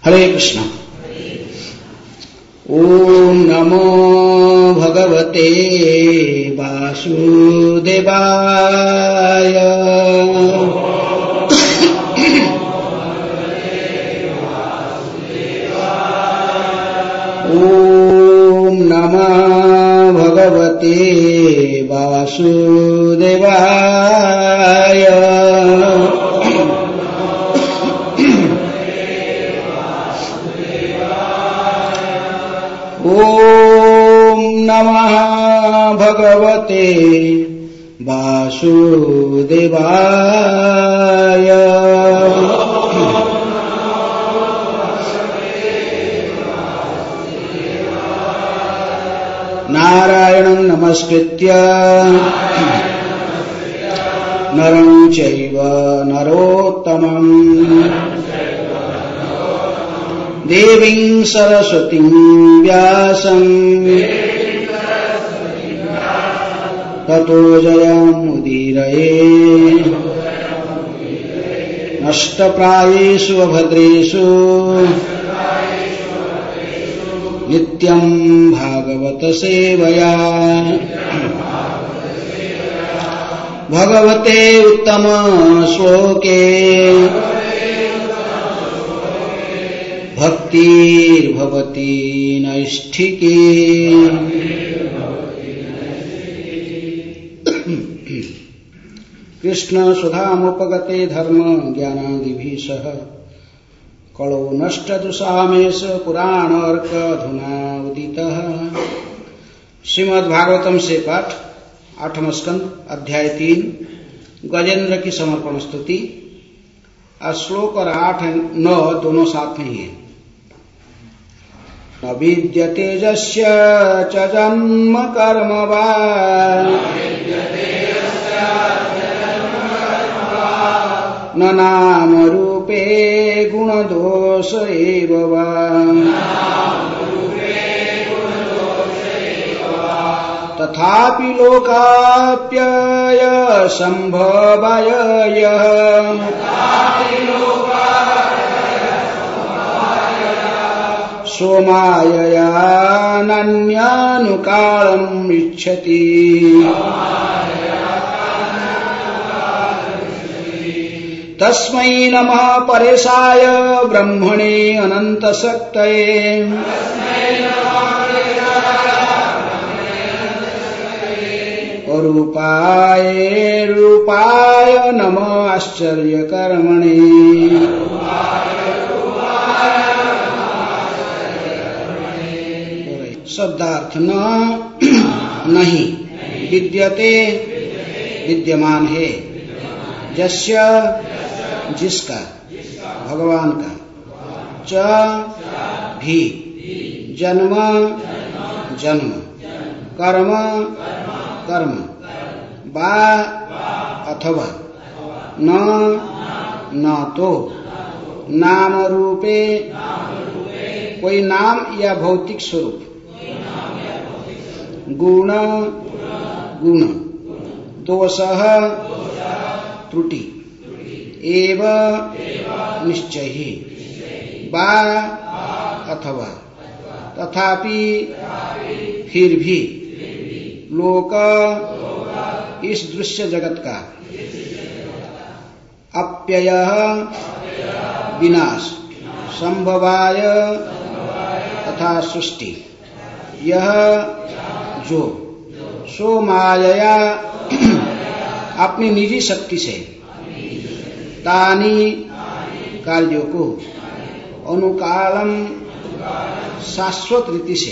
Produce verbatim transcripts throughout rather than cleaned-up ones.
हरे कृष्ण। ओम नमो भगवते वासुदेवाय। ओम नमः भगवते वासुदेवाय। ओम नमः भगवते वासुदेवाय। नारायणं नमस्कृत्य नरं चैव नरोत्तमं देवीं सरस्वतीं व्यासं ततो जयमुदीरये। नष्टप्रायेषु अभद्रेषु नित्यं भागवत सेवया। भगवते उत्तम श्लोके भक्तिर्भवति नैष्ठिकी। कृष्ण सुधामुपगते धर्म ज्ञानादिभिः सह कलो नष्टदुषामेष पुराण अर्क धुना उदितः। श्रीमद्भागवतम से पाठ आठवां स्कंद अध्याय तीन गजेंद्र की समर्पण स्तुति। श्लोक और आठ नौ दोनों साथ में ही है। न विद्यते यस्य च जन्म कर्म वा न नाम रूपे गुणदोष एव वा। तथापि लोकाप्यय संभवाय यः सोमायया नान्यानुकालम् इच्छति। तस्मै नमः परेशाय ब्रह्मणे अनन्तशक्तये। अरूपाय रूपाय नमः आश्चर्यकर्मणे। शब्दार्थ न नहीं विद्यते विद्यमान है। यस्य जिसका भगवान का च भी जन्म जन्म कर्म कर्म बा अथवा न न तो नाम रूपे कोई नाम या भौतिक स्वरूप गुण गुण दोषः त्रुटि एव निश्चय ही बा अथवा तथापि फिर भी लोक इस दृश्य जगत का अप्ययः विनाश संभवाय तथा सृष्टि यह जो सो मायया अपनी निजी शक्ति से तानी कार्यों को अनुकालम शाश्वत रीति से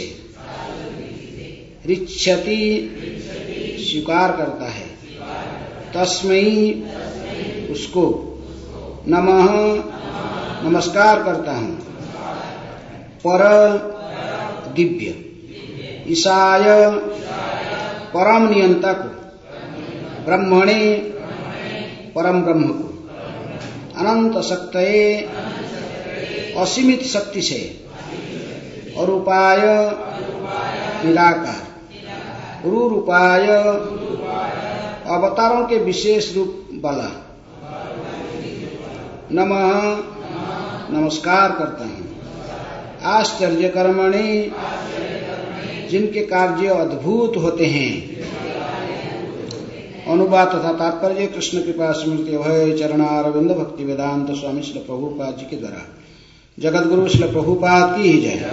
ऋच्छति स्वीकार करता है। तस्मै उसको नमः नमस्कार करता हूँ। पर दिव्य ईशाय परम नियंता को ब्रह्मणे परम ब्रह्म को अनंत शक्तये असीमित शक्ति से अरूपाय निराकार रूपाय अवतारों के विशेष रूप वाला नमः नमस्कार करता हूँ। आश्चर्य कर्मणि, जिनके कार्य अद्भुत होते हैं। अनुवाद तथा तात्पर्य कृष्ण कृपा स्मृति अभय चरणारविंद भक्ति वेदांत स्वामी श्री प्रभुपाद जी के द्वारा। जगत गुरु श्री प्रभुपाद की ही जय।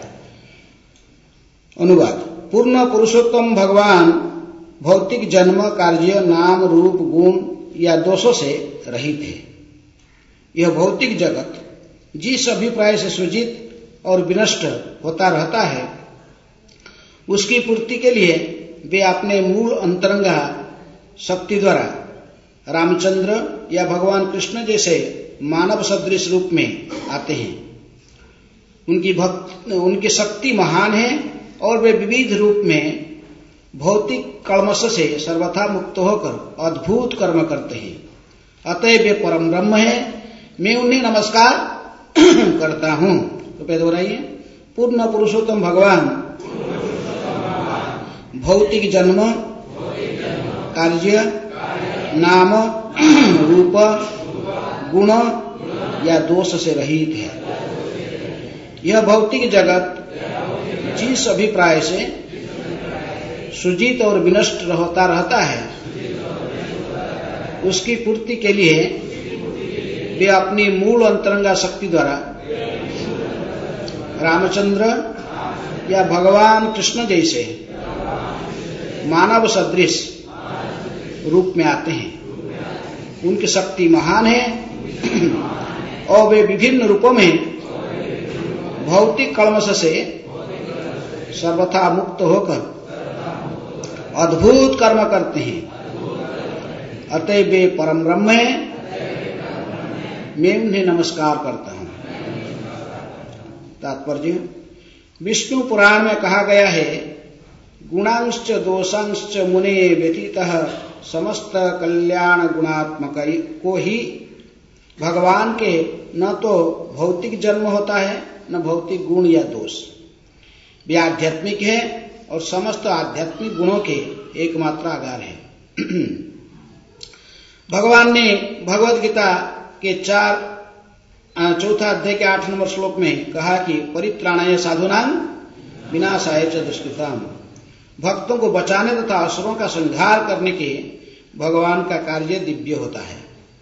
अनुवाद। पूर्ण पुरुषोत्तम भगवान भौतिक जन्म, कार्य, नाम, रूप, गुण या दोषों से रहित है। यह भौतिक जगत जिस अभिप्राय से सृजित और विनष्ट होता रहता है, उसकी पूर्ति के लिए वे अपने मूल अंतरंगा शक्ति द्वारा रामचंद्र या भगवान कृष्ण जैसे मानव सदृश रूप में आते हैं। उनकी भक्त उनकी शक्ति महान है और वे विविध रूप में भौतिक कल्मश से सर्वथा मुक्त होकर अद्भुत कर्म करते हैं। अतः वे परम ब्रह्म है, मैं उन्हें नमस्कार करता हूँ। तो दोहराइए। पूर्ण पुरुषोत्तम भगवान भौतिक जन्म, कार्य, नाम, रूप, गुण या दोष से रहित है। यह भौतिक जगत जिस अभिप्राय से सृजित और विनष्ट होता रहता है, उसकी पूर्ति के लिए वे अपनी मूल अंतरंगा शक्ति द्वारा रामचंद्र या भगवान कृष्ण जैसे मानव सदृश रूप में आते हैं। उनकी शक्ति महान है और वे विभिन्न रूपों में भौतिक कल्मश से सर्वथा मुक्त होकर अद्भुत कर्म करते हैं। अतः वे परम ब्रह्म है, मैं उन्हें नमस्कार करता हूँ। तात्पर्य। विष्णु पुराण में कहा गया है, गुणांश्च दोषांश्च मुने व्यतीतः समस्त कल्याण गुणात्मक को ही भगवान के न तो भौतिक जन्म होता है न भौतिक गुण या दोष। वे आध्यात्मिक है और समस्त आध्यात्मिक गुणों के एकमात्र आधार है। भगवान ने भगवद गीता के चार चौथा अध्याय के आठ नंबर श्लोक में कहा कि परित्राणाय साधूनां विनाशाय च दुष्कृताम्। भक्तों को बचाने तथा असुरों का संहार करने के भगवान का कार्य दिव्य होता है।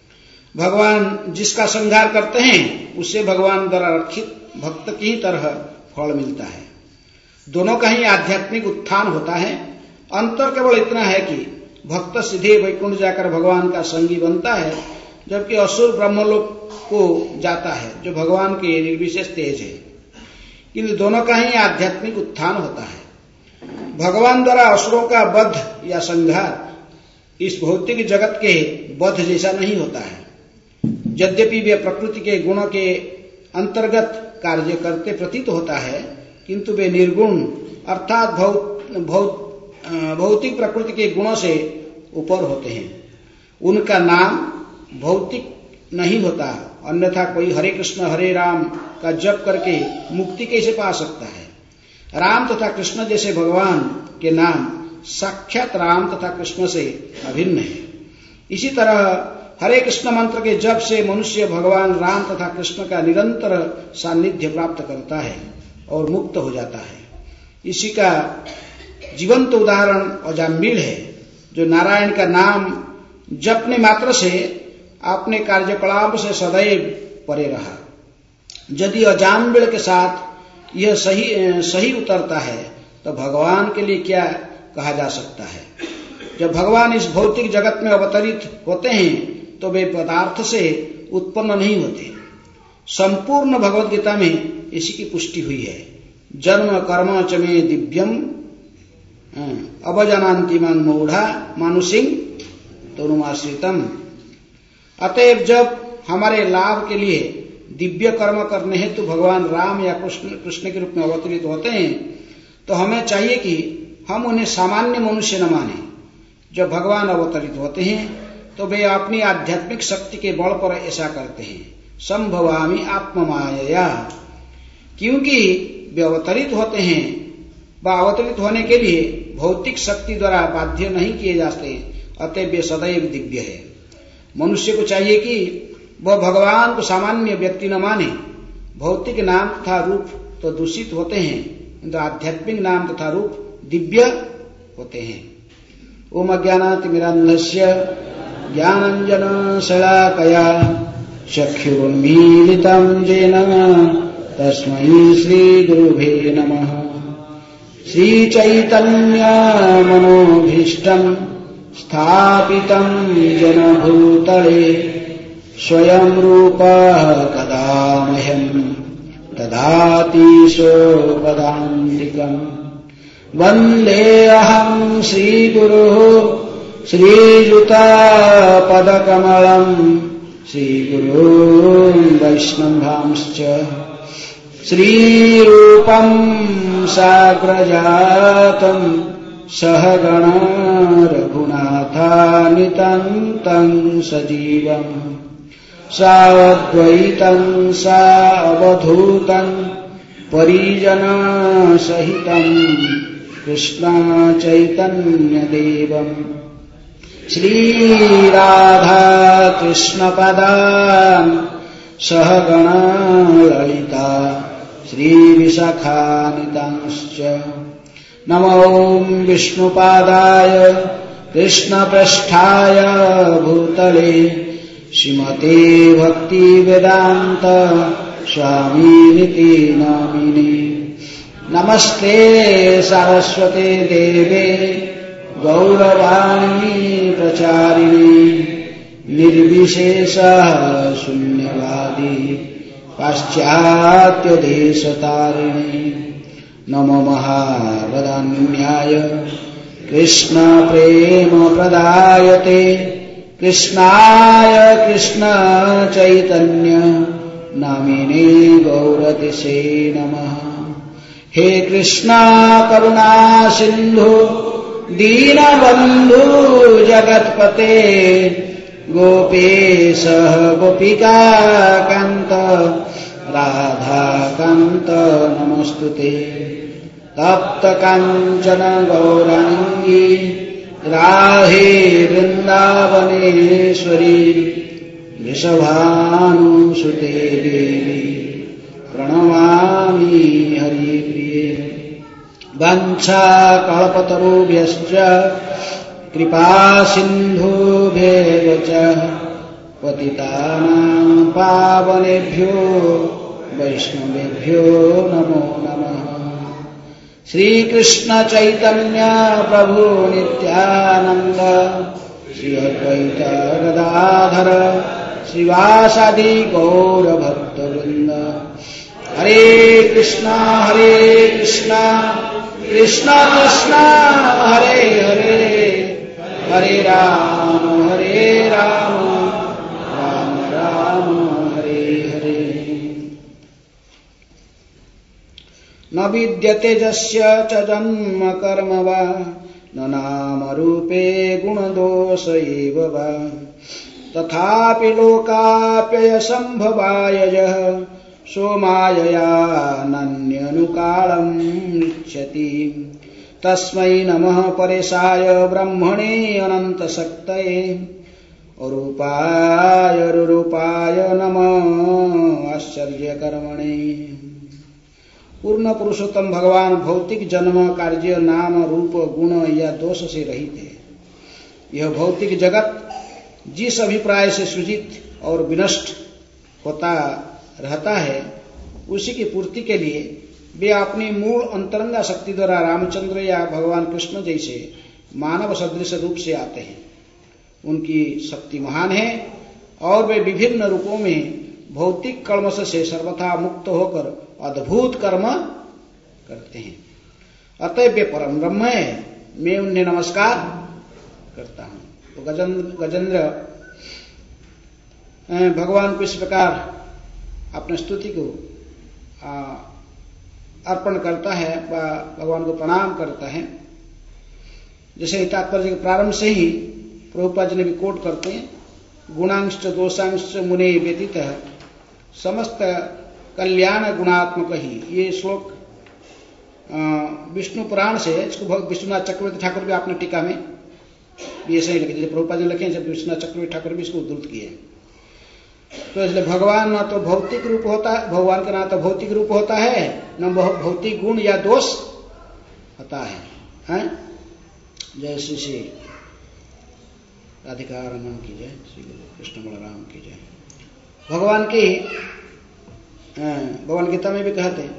भगवान जिसका संहार करते हैं उसे भगवान द्वारा रक्षित भक्त की तरह फल मिलता है। दोनों का ही आध्यात्मिक उत्थान होता है। अंतर केवल इतना है कि भक्त सीधे वैकुंठ जाकर भगवान का संगी बनता है, जबकि असुर ब्रह्मलोक को जाता है जो भगवान के निर्विशेष तेज है। किंतु दोनों का ही आध्यात्मिक उत्थान होता है। भगवान द्वारा असुरों का वध या संहार इस भौतिक जगत के वध जैसा नहीं होता है। यद्यपि वे प्रकृति के गुणों के अंतर्गत कार्य करते प्रतीत होता है, किंतु वे निर्गुण अर्थात भौतिक प्रकृति के गुणों से ऊपर होते हैं। उनका नाम भौतिक नहीं होता, अन्यथा कोई हरे कृष्ण हरे राम का जप करके मुक्ति कैसे पा सकता है। राम तथा कृष्ण जैसे भगवान के नाम साक्षात राम तथा कृष्ण से अभिन्न है। इसी तरह हरे कृष्ण मंत्र के जप से मनुष्य भगवान राम तथा कृष्ण का निरंतर सानिध्य प्राप्त करता है और मुक्त हो जाता है। इसी का जीवंत उदाहरण अजामिल है, जो नारायण का नाम जपने मात्र से अपने कार्यकलाप से सदैव परे रहा। यदि अजामिल के साथ यह सही सही उतरता है तो भगवान के लिए क्या कहा जा सकता है। जब भगवान इस भौतिक जगत में अवतरित होते हैं तो वे पदार्थ से उत्पन्न नहीं होते। संपूर्ण भगवद गीता में इसी की पुष्टि हुई है। जन्म कर्म च मे दिव्यम अवजानान्ति मन मूढ़ा मानुषिंग तनुमाश्रितम। अतएव जब हमारे लाभ के लिए दिव्य कर्म करने हेतु तो भगवान राम या कृष्ण कृष्ण के रूप में अवतरित होते हैं, तो हमें चाहिए कि हम उन्हें सामान्य मनुष्य न माने। जब भगवान अवतरित होते हैं तो वे अपनी आध्यात्मिक शक्ति के बल पर ऐसा करते हैं। संभवामि आत्ममायया, क्योंकि वे अवतरित होते हैं व अवतरित होने के लिए भौतिक शक्ति द्वारा बाध्य नहीं किए जाते, अतः वे सदैव दिव्य है। मनुष्य को चाहिए कि वह भगवान को सामान्य व्यक्ति न माने, भौतिक नाम तथा रूप तो दूषित होते हैं, किंतु आध्यात्मिक नाम तथा रूप दिव्य होते हैं। ओम अज्ञानातिमिरान्धस्य ज्ञानाञ्जन शलाकया चक्षुरुन्मीलितं येन तस्मै श्रीगुरुभे नमः। श्रीचैतन्य मनोभीष्टं स्थापितं येन भूतले स्वयं रूपः कदा मह्यं ददाति स्वपदान्तिकम्। वन्देऽहं श्रीगुरुः श्रीयुतपदकमलम् श्रीगुरून् वैष्णवांश्च श्रीरूपं साग्रजातं सहगण रघुनाथान्वितं तं सजीवम् साद्वैतं सावधूतं परिजन सहितं कृष्ण चैतन्यदेवम् श्रीराधा कृष्णपदान् सहगण ललिता श्रीविशाखान्वितांश्च। नमो विष्णुपादाय कृष्णप्रेष्ठाय भूतले श्रीमते भक्तिवेदान्त स्वामिनिति नामिने। नमस्ते सारस्वते देवे गौरवाणी प्रचारिणे निर्विशेषः शून्यवादी पाश्चात्यदेशतारिणे। नमो महावदान्याय कृष्ण प्रेम प्रदायते कृष्णाय कृष्ण चैतन्य नामिने गौरतिसे नमः। हे कृष्णा करुणा सिंधु दीनबंधु जगत्पते गोपेश गोपिका कांत राधा कांत नमस्तुते। तप्त कांचन गौरांगी राहे वृंदावनेश्वरी वृषभानुसुते देवी प्रणमामि हरिप्रिये। वंशाकल्पतरुभ्यश्च कृपा सिन्धुभ्येव च पतितानां पावनेभ्यो वैष्णवेभ्यो नमो नमः। श्रीकृष्ण चैतन्य प्रभु नित्यानंद श्री अद्वैत गदाधर श्रीवासादि गौर भक्तवृंद। हरे कृष्णा हरे कृष्णा कृष्णा कृष्णा हरे हरे हरे राम हरे राम राम राम हरे हरे। न विद्यते यस्य च जन्म कर्म वा न नाम रूपे गुणदोष एव वा तथापि लोकाप्ययसंभवाय यः सोमायया नन्यनुकालं मृच्छति। तस्मै नमः परेशाय ब्रह्मणे अनन्तशक्तये अरूपाय रुरूपाय नमः आश्चर्यकर्मणे। पूर्ण पुरुषोत्तम भगवान भौतिक जन्म कार्य नाम रूप गुण या दोष से रहित है। यह भौतिक जगत जिस अभिप्राय से सृजित और विनष्ट होता रहता है उसी की पूर्ति के लिए वे अपनी मूल अंतरंगा शक्ति द्वारा रामचंद्र या भगवान कृष्ण जैसे मानव सदृश रूप से आते हैं। उनकी शक्ति महान है और वे विभिन्न रूपों में भौतिक कल्मश से सर्वथा मुक्त होकर अद्भुत कर्म करते हैं। अतएव वे परम ब्रह्म है, मैं उन्हें नमस्कार करता हूं। तो गजेंद्र गजेंद्र भगवान को इस प्रकार अपने स्तुति को अर्पण करता है, भगवान को प्रणाम करता है। जैसे तात्पर्य के प्रारंभ से ही प्रभुपाद जी ने भी कोट करते हैं, गुणांश दोषांश मुने व्यतीत समस्त कल्याण गुणात्मक ही। ये श्लोक विष्णु पुराण से, इसको विश्वनाथ चक्रवर्ती ठाकुर भी आपने टीका में ये सही लिखे, जैसे प्रभुपाद जी लिखे, जब विश्वनाथ चक्रवर्ती ठाकुर भी इसको उद्धृत किए। तो इसलिए भगवान ना तो भौतिक रूप होता है, भगवान का ना तो भौतिक रूप होता है, न भौतिक गुण या दोष होता है, हैं? जय श्री श्री राधिका रमन की जय, श्री कृष्ण बलराम की जय। भगवान की भगवान गीता में भी कहते हैं,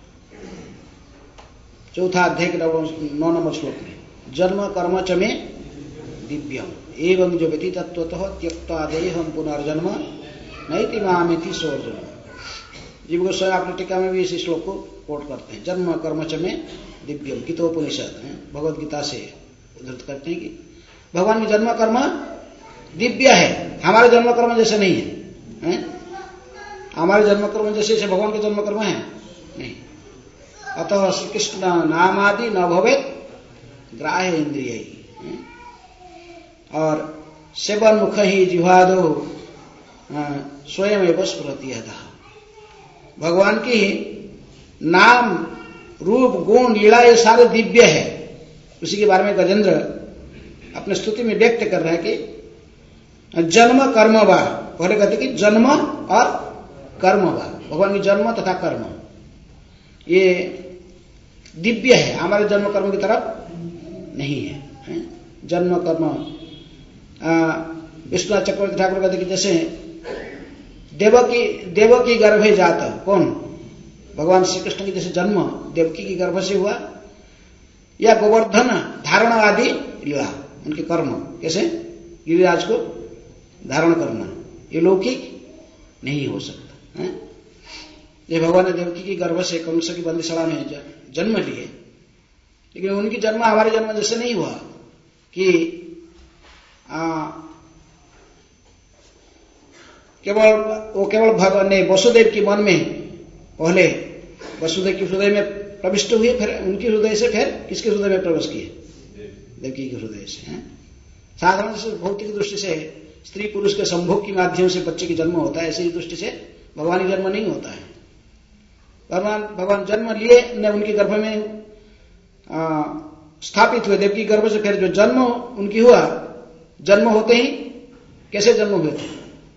चौथा अध्याय के नौ नंबर श्लोक में, जन्म कर्म च में दिव्यम एवं जो व्यति तत्वतः त्यक्ता देहम पुनर्जन्म नैति मामिति सोर्जन। जीव गोस्वामी अपने टीका में भी इसी श्लोक को कोट करते हैं, जन्म कर्म च में दिव्यम, गीतोपनिषद भगवद गीता से उद्धृत करते हैं कि भगवान की जन्म कर्म दिव्य है, हमारे जन्म कर्म जैसे नहीं है, है? हमारे जन्म कर्म जैसे जैसे भगवान के जन्म कर्म है नहीं। अतः श्री कृष्ण नाम आदि न भवेत ग्राह्य इंद्रिय, और सेवन मुख ही जिह्वादो स्वयं एवं स्फुरति यतः। भगवान की नाम रूप गुण लीला ये सारे दिव्य है। उसी के बारे में गजेंद्र अपने स्तुति में व्यक्त कर रहे हैं कि जन्म कर्म वा, पहले कहते कि जन्म और कर्म वा, भगवान की जन्म तथा कर्म ये दिव्य है, हमारे जन्म कर्म की तरफ नहीं है, है? जन्म कर्म विष्णु चक्रवर्ती ठाकुर कहते कि जैसे देवकी देवकी गर्भे जाता, कौन? भगवान श्री कृष्ण की जैसे जन्म देवकी की गर्भ से हुआ, या गोवर्धन धारण आदि लीला, उनके कर्म कैसे गिरिराज को धारण करना, ये लौकिक नहीं हो सकता है। ये भगवान ने देवकी की गर्भ से कंस की बंदीशाला में जन्म लिए, लेकिन उनकी जन्म हमारे जन्म जैसे नहीं हुआ कि आ, केवल वो केवल भगवान ने वसुदेव की मन में पहले वसुदेव के हृदय में प्रविष्ट हुए, फिर उनके हृदय से फिर किसके हृदय में प्रवेश किए? देवकी के हृदय से। हैं? साधारण से भौतिक दृष्टि से स्त्री पुरुष के संभोग के माध्यम से बच्चे की जन्म होता है, ऐसी दृष्टि से भगवान की जन्म नहीं होता है। भगवान भगवान जन्म लिए न उनके गर्भ में आ, स्थापित हुए, देवकी गर्भ से फिर जो जन्म उनकी हुआ, जन्म होते ही कैसे जन्म हुए थे?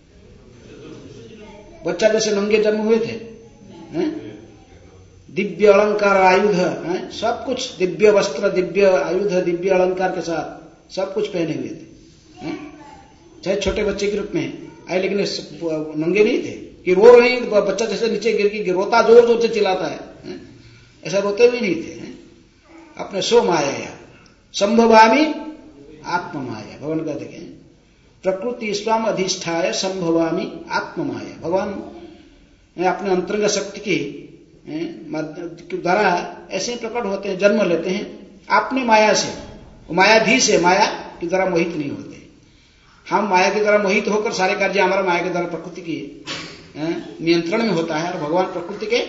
बच्चा जैसे नंगे जन्म हुए थे, हैं? दिव्य अलंकार आयुध, हैं? सब कुछ दिव्य वस्त्र, दिव्य आयुध, दिव्य अलंकार के साथ सब कुछ पहने हुए थे, हैं? चाहे छोटे बच्चे के रूप में आए, लेकिन नंगे नहीं थे कि रो रहे, बच्चा जैसे नीचे गिर के रोता जोर जोर से चिल्लाता है, हैं? ऐसा रोते हुए नहीं थे, हैं? अपने सो माया संभवामी आत्म माया, भगवान कहते हैं प्रकृति स्वाम अधिष्ठाय संभवामी आत्म माया। भगवान अपने अंतरंग शक्ति के द्वारा ऐसे ही प्रकट होते हैं, जन्म लेते हैं अपने माया से, मायाधीश है, माया के द्वारा मोहित नहीं होते। हम माया के द्वारा मोहित होकर सारे कार्य हमारा माया के द्वारा प्रकृति के नियंत्रण में होता है, और भगवान प्रकृति के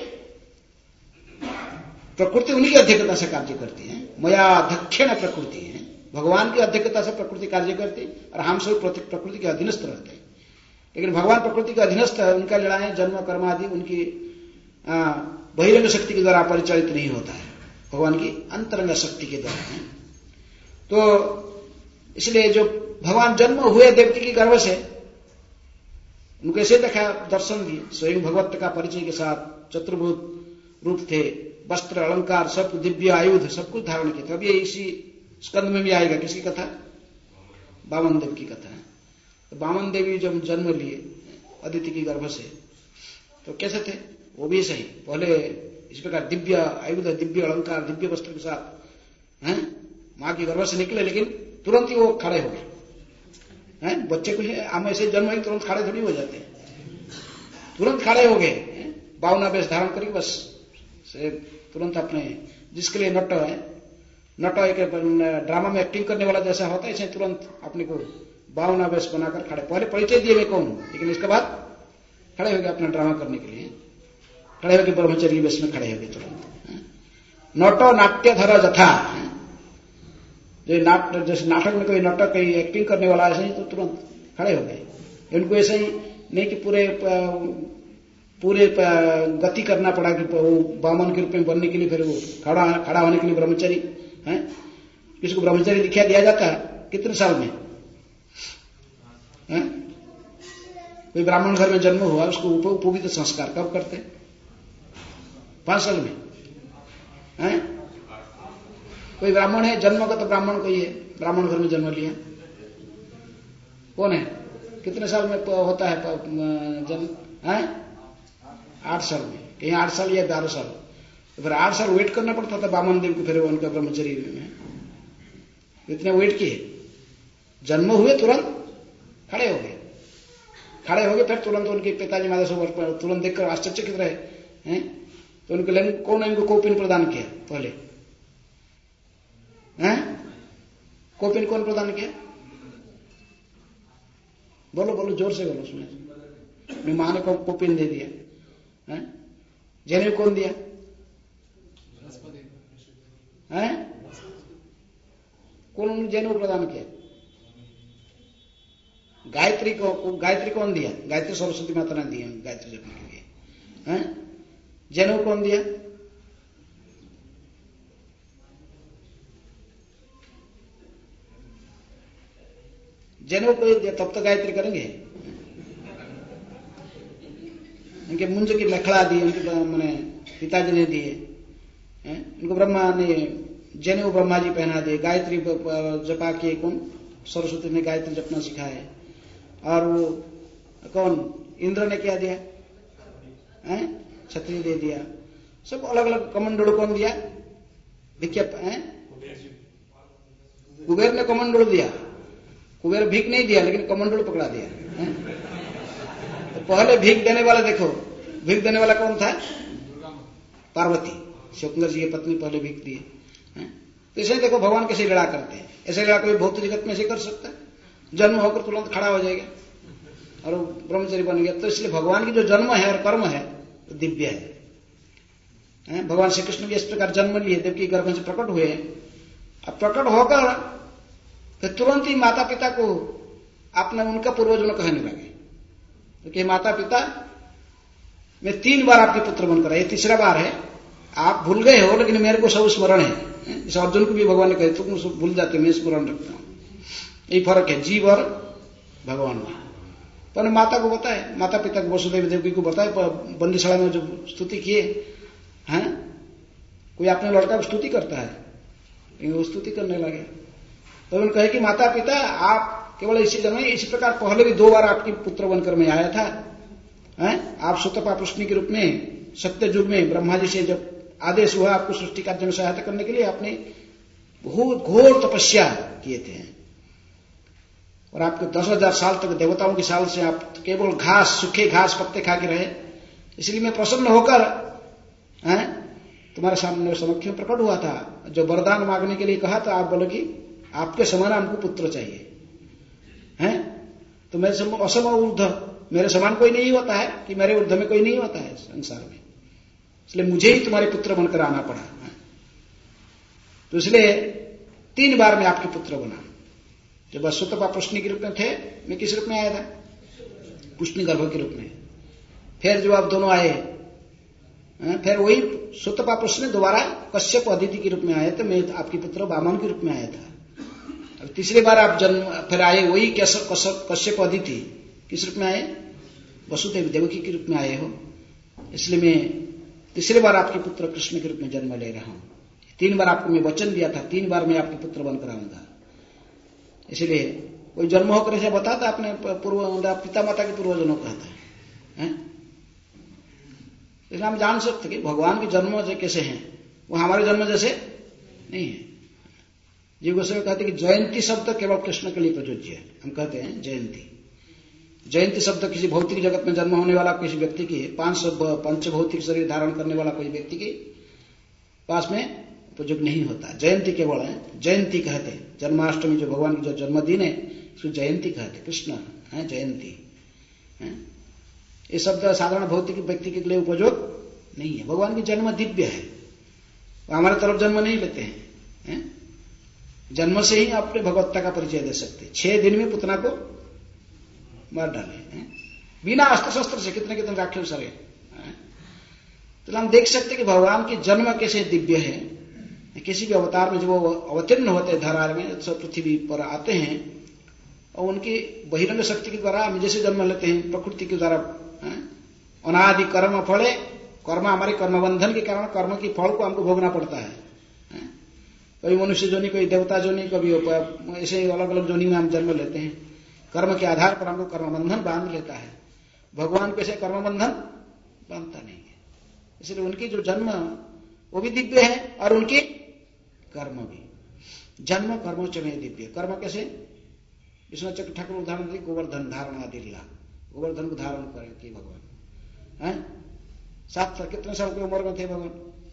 प्रकृति उन्हीं की अध्यक्षता से कार्य करती है। मया दक्षिण प्रकृति है, भगवान की अध्यक्षता से प्रकृति कार्य करती, और हम सब प्रकृति के अधीनस्थ रहते हैं। लेकिन भगवान प्रकृति के अधीनस्थ है, उनका लीलाएं जन्म कर्म आदि उनकी बहिरंग शक्ति के द्वारा परिचालित नहीं होता है, भगवान की अंतरंग शक्ति के द्वारा है। तो इसलिए जो भगवान जन्म हुए देवकी की गर्भ से, उनको ऐसे देखा, दर्शन दिए, स्वयं भगवत का परिचय के साथ चतुर्भुज रूप थे, वस्त्र अलंकार सब दिव्य आयुध सब कुछ धारण किए थे। अब ये इसी स्कंद में भी आएगा, किसकी कथा? बामन देव की कथा है। तो बामन देवी जब जन्म लिए अदिति की गर्भ से, तो कैसे थे? वो भी सही, पहले इस प्रकार दिव्य आयुध, दिव्य अलंकार, दिव्य वस्त्र के साथ हैं मां की गर्भ से निकले, लेकिन तुरंत ही वो खड़े हो गए। हैं बच्चे को हम ऐसे जन्म ही तुरंत खड़े थोड़ी हो जाते हैं, तुरंत खड़े हो गए, बावना वेश धारण करके बस से तुरंत अपने, जिसके लिए नट है, नट एक ड्रामा में एक्टिंग करने वाला जैसा होता है, ऐसे तुरंत अपने को बावना वेश बनाकर खड़े, पहले परिचय दिए मैं कौन हूं, लेकिन इसके बाद खड़े हो गए अपना ड्रामा करने के लिए, खड़े होकर ब्रह्मचर्य वेश में खड़े हो गए तुरंत। नटो नाट्यधर जथा, जो नाट जैसे नाटक में कोई नाटक कोई एक्टिंग करने वाला ऐसे ही तो तुरंत खड़े हो गए। उनको ऐसे ही नहीं कि पूरे पूरे गति करना पड़ा कि वो बामन के रूप में बनने के लिए, फिर वो खड़ा खड़ा होने के लिए ब्रह्मचर्य है। किसी को ब्रह्मचर्य दीक्षा दिया जाता है कितने साल में है? कोई ब्राह्मण घर में जन्म हुआ, उसको उप उपवीत संस्कार कब करते? पांच साल में हैं? कोई ब्राह्मण है, जन्म का तो ब्राह्मण कोई है, ब्राह्मण घर में जन्म लिया, कौन है? कितने साल में होता है जन्म? है आठ साल में, कहीं आठ साल या बारह साल। तो फिर आठ साल वेट करना पड़ता था बामन देव को, फिर उनका ब्रह्मचर्य में इतने वेट किए, जन्म हुए तुरंत खड़े हो गए, खड़े हो गए फिर तुरंत उनके पिताजी माता से तुरंत देखकर आश्चर्यचकित रहे हैं। तो उनके लिए कौन इनको कौपिन प्रदान किया पहले? हैं? कौपिन कौन प्रदान किया? बोलो बोलो, जोर से बोलो, सुने। अपनी मां ने कौपिन दे दिया, हैं? जनेऊ कौन दिया? हैं? कौन उन्होंने जनेऊ प्रदान किया? गायत्री को, गायत्री कौन दिया? गायत्री सरस्वती माता ने दिया गायत्री जपने के लिए। हैं? जनेऊ कौन दिया? जनेऊ को दिया, तब तो गायत्री करेंगे। उनके मुंज की लखड़ा दी, उनके मैंने पिताजी ने दिए, उनको ब्रह्मा ने जनेऊ ब्रह्मा जी पहना दिए। गायत्री जपा के कौन? सरस्वती ने गायत्री जपना सिखाया। और वो कौन? इंद्र ने क्या दिया? हैं? छत्री दे दिया। सब अलग अलग। कमंडल कौन दिया? भिक्षप हैं? कुबेर ने कमंडल दिया। कुबेर भीख नहीं दिया, लेकिन कमंडल पकड़ा दिया। हैं? तो पहले भीख देने वाला देखो, भीख देने वाला कौन था? पार्वती, शंकर जी की पत्नी पहले भीख दिए। तो इसे देखो भगवान कैसे लड़ा करते हैं। ऐसे लड़ा कोई भौतिक जगत में ऐसे कर सकता है? जन्म होकर तुरंत खड़ा हो जाएगा और ब्रह्मचारी बन गया। तो इसलिए भगवान की जो जन्म है और कर्म है वो दिव्य है। भगवान श्री कृष्ण भी इस प्रकार जन्म लिए, देवकी गर्भ से प्रकट हुए। अब प्रकट होकर फिर तुरंत ही माता पिता को आपने उनका पूर्वजों कहने लगे, क्योंकि माता पिता मैं तीन बार आपके पुत्र बनकर, ये तीसरा बार है। आप भूल गए हो, लेकिन मेरे को सब स्मरण है। इस अर्जुन को भी भगवान ने कहे तुम सब भूल जाते हो, मैं स्मरण रखता हूं। यही फर्क है जीव और भगवान में। पर माता को बताए, माता पिता को, वसुदेव देवकी को बताए, बंदीशाला में जो स्तुति किए हैं। कोई अपने लड़का को स्तुति करता है, लेकिन वो स्तुति करने लगे। तो उन्होंने कहे कि माता पिता आप केवल इसी जन्म, इसी प्रकार पहले भी दो बार आपकी पुत्र बनकर मैं आया था। हैं? आप सुतपा पुष्णि के रूप में सत्य युग में ब्रह्मा जी से जब आदेश हुआ आपको सृष्टि कार्य में सहायता करने के लिए, आपने बहुत घोर तपस्या किए थे और आपके दस हजार साल तक देवताओं के साल से आप केवल घास, सूखे घास पत्ते खा के रहे। इसलिए मैं प्रसन्न होकर हैं तुम्हारे सामने समक्ष में प्रकट हुआ था। जो वरदान मांगने के लिए कहा था, आप बोले कि आपके समान हमको पुत्र चाहिए। हैं? तो मेरे सम असम ऊर्ध्व, मेरे समान कोई नहीं होता है कि मेरे ऊर्ध्व में कोई नहीं होता है संसार में, इसलिए मुझे ही तुम्हारे पुत्र बनकर आना पड़ा। तो इसलिए तीन बार मैं आपके पुत्र बना। जब सुतपा पुष्णि के रूप में थे, मैं किस रूप में आया था? पुष्णि गर्भ के रूप में। फिर जब आप दोनों आए, फिर वही सुतपा पुष्णि दोबारा कश्यप अदिति के रूप में आए, तो मैं आपके पुत्र वामन के रूप में आया था। अब तीसरी बार आप जन्म फिर आए, वही कश्यप अदिति किस रूप में आए? वसुदेव देवकी के रूप में आए हो। इसलिए मैं तीसरी बार आपके पुत्र कृष्ण के रूप में जन्म ले रहा हूं। तीन बार आपको मैं वचन दिया था, तीन बार मैं आपके पुत्र बनकर आऊंगा। इसलिए कोई जन्म होकर ऐसे बताता अपने पूर्व पिता माता के पूर्वजनों को कहता है। इसलिए हम जान सकते कि भगवान के जन्म जो कैसे हैं, वो हमारे जन्म जैसे नहीं है। जीव गोस्वामी कहते कि जयंती शब्द केवल कृष्ण के लिए प्रयोज्य है। हम कहते हैं जयंती, जयंती शब्द किसी भौतिक जगत में जन्म होने वाला किसी व्यक्ति की, पांच सौ पंच भौतिक शरीर धारण करने वाला कोई व्यक्ति के पास में उपयोग नहीं होता। जयंती केवल है, जयंती कहते हैं। जन्माष्टमी जो भगवान की जो जन्मदिन है, इसको जयंती कहते। कृष्ण है जयंती है। ये शब्द साधारण भौतिक व्यक्ति के लिए उपयोग नहीं है। भगवान की जन्म दिव्य है, वो हमारे तरफ जन्म नहीं लेते हैं, है? जन्म से ही अपने भगवत्ता का परिचय दे सकते। छह दिन में पुतना को मार डाले बिना अस्त्र शस्त्र से, कितने कितने राक्षस सरे। तो हम देख सकते कि भगवान की जन्म कैसे दिव्य है। किसी भी अवतार में जब वो अवतीर्ण होते हैं धरा में, सब पृथ्वी पर आते हैं और उनकी बहिरंग शक्ति के द्वारा हम जैसे जन्म लेते हैं प्रकृति के द्वारा, अनादि कर्म फले, कर्म हमारे कर्म बंधन के कारण कर्म की फल को हमको भोगना पड़ता है। कभी मनुष्य जोनि, कोई देवता जोनि, कभी ऐसे अलग अलग जोनि में हम जन्म लेते हैं। कर्म के आधार पर हमको कर्म बंधन बांध लेता है। भगवान को ऐसे कर्म बंधन बांधता नहीं है, इसलिए उनकी जो जन्म वो भी दिव्य है और उनके कर्म भी। जन्म कर्म च में दिव्य। कर्म कैसे? विष्णु चक्र ठाकुर उदाहरण दिए, गोवर्धन धारण आदि लीला, गोवर्धन को धारण करके भगवान है। सात साल, कितने साल की उम्र में थे भगवान?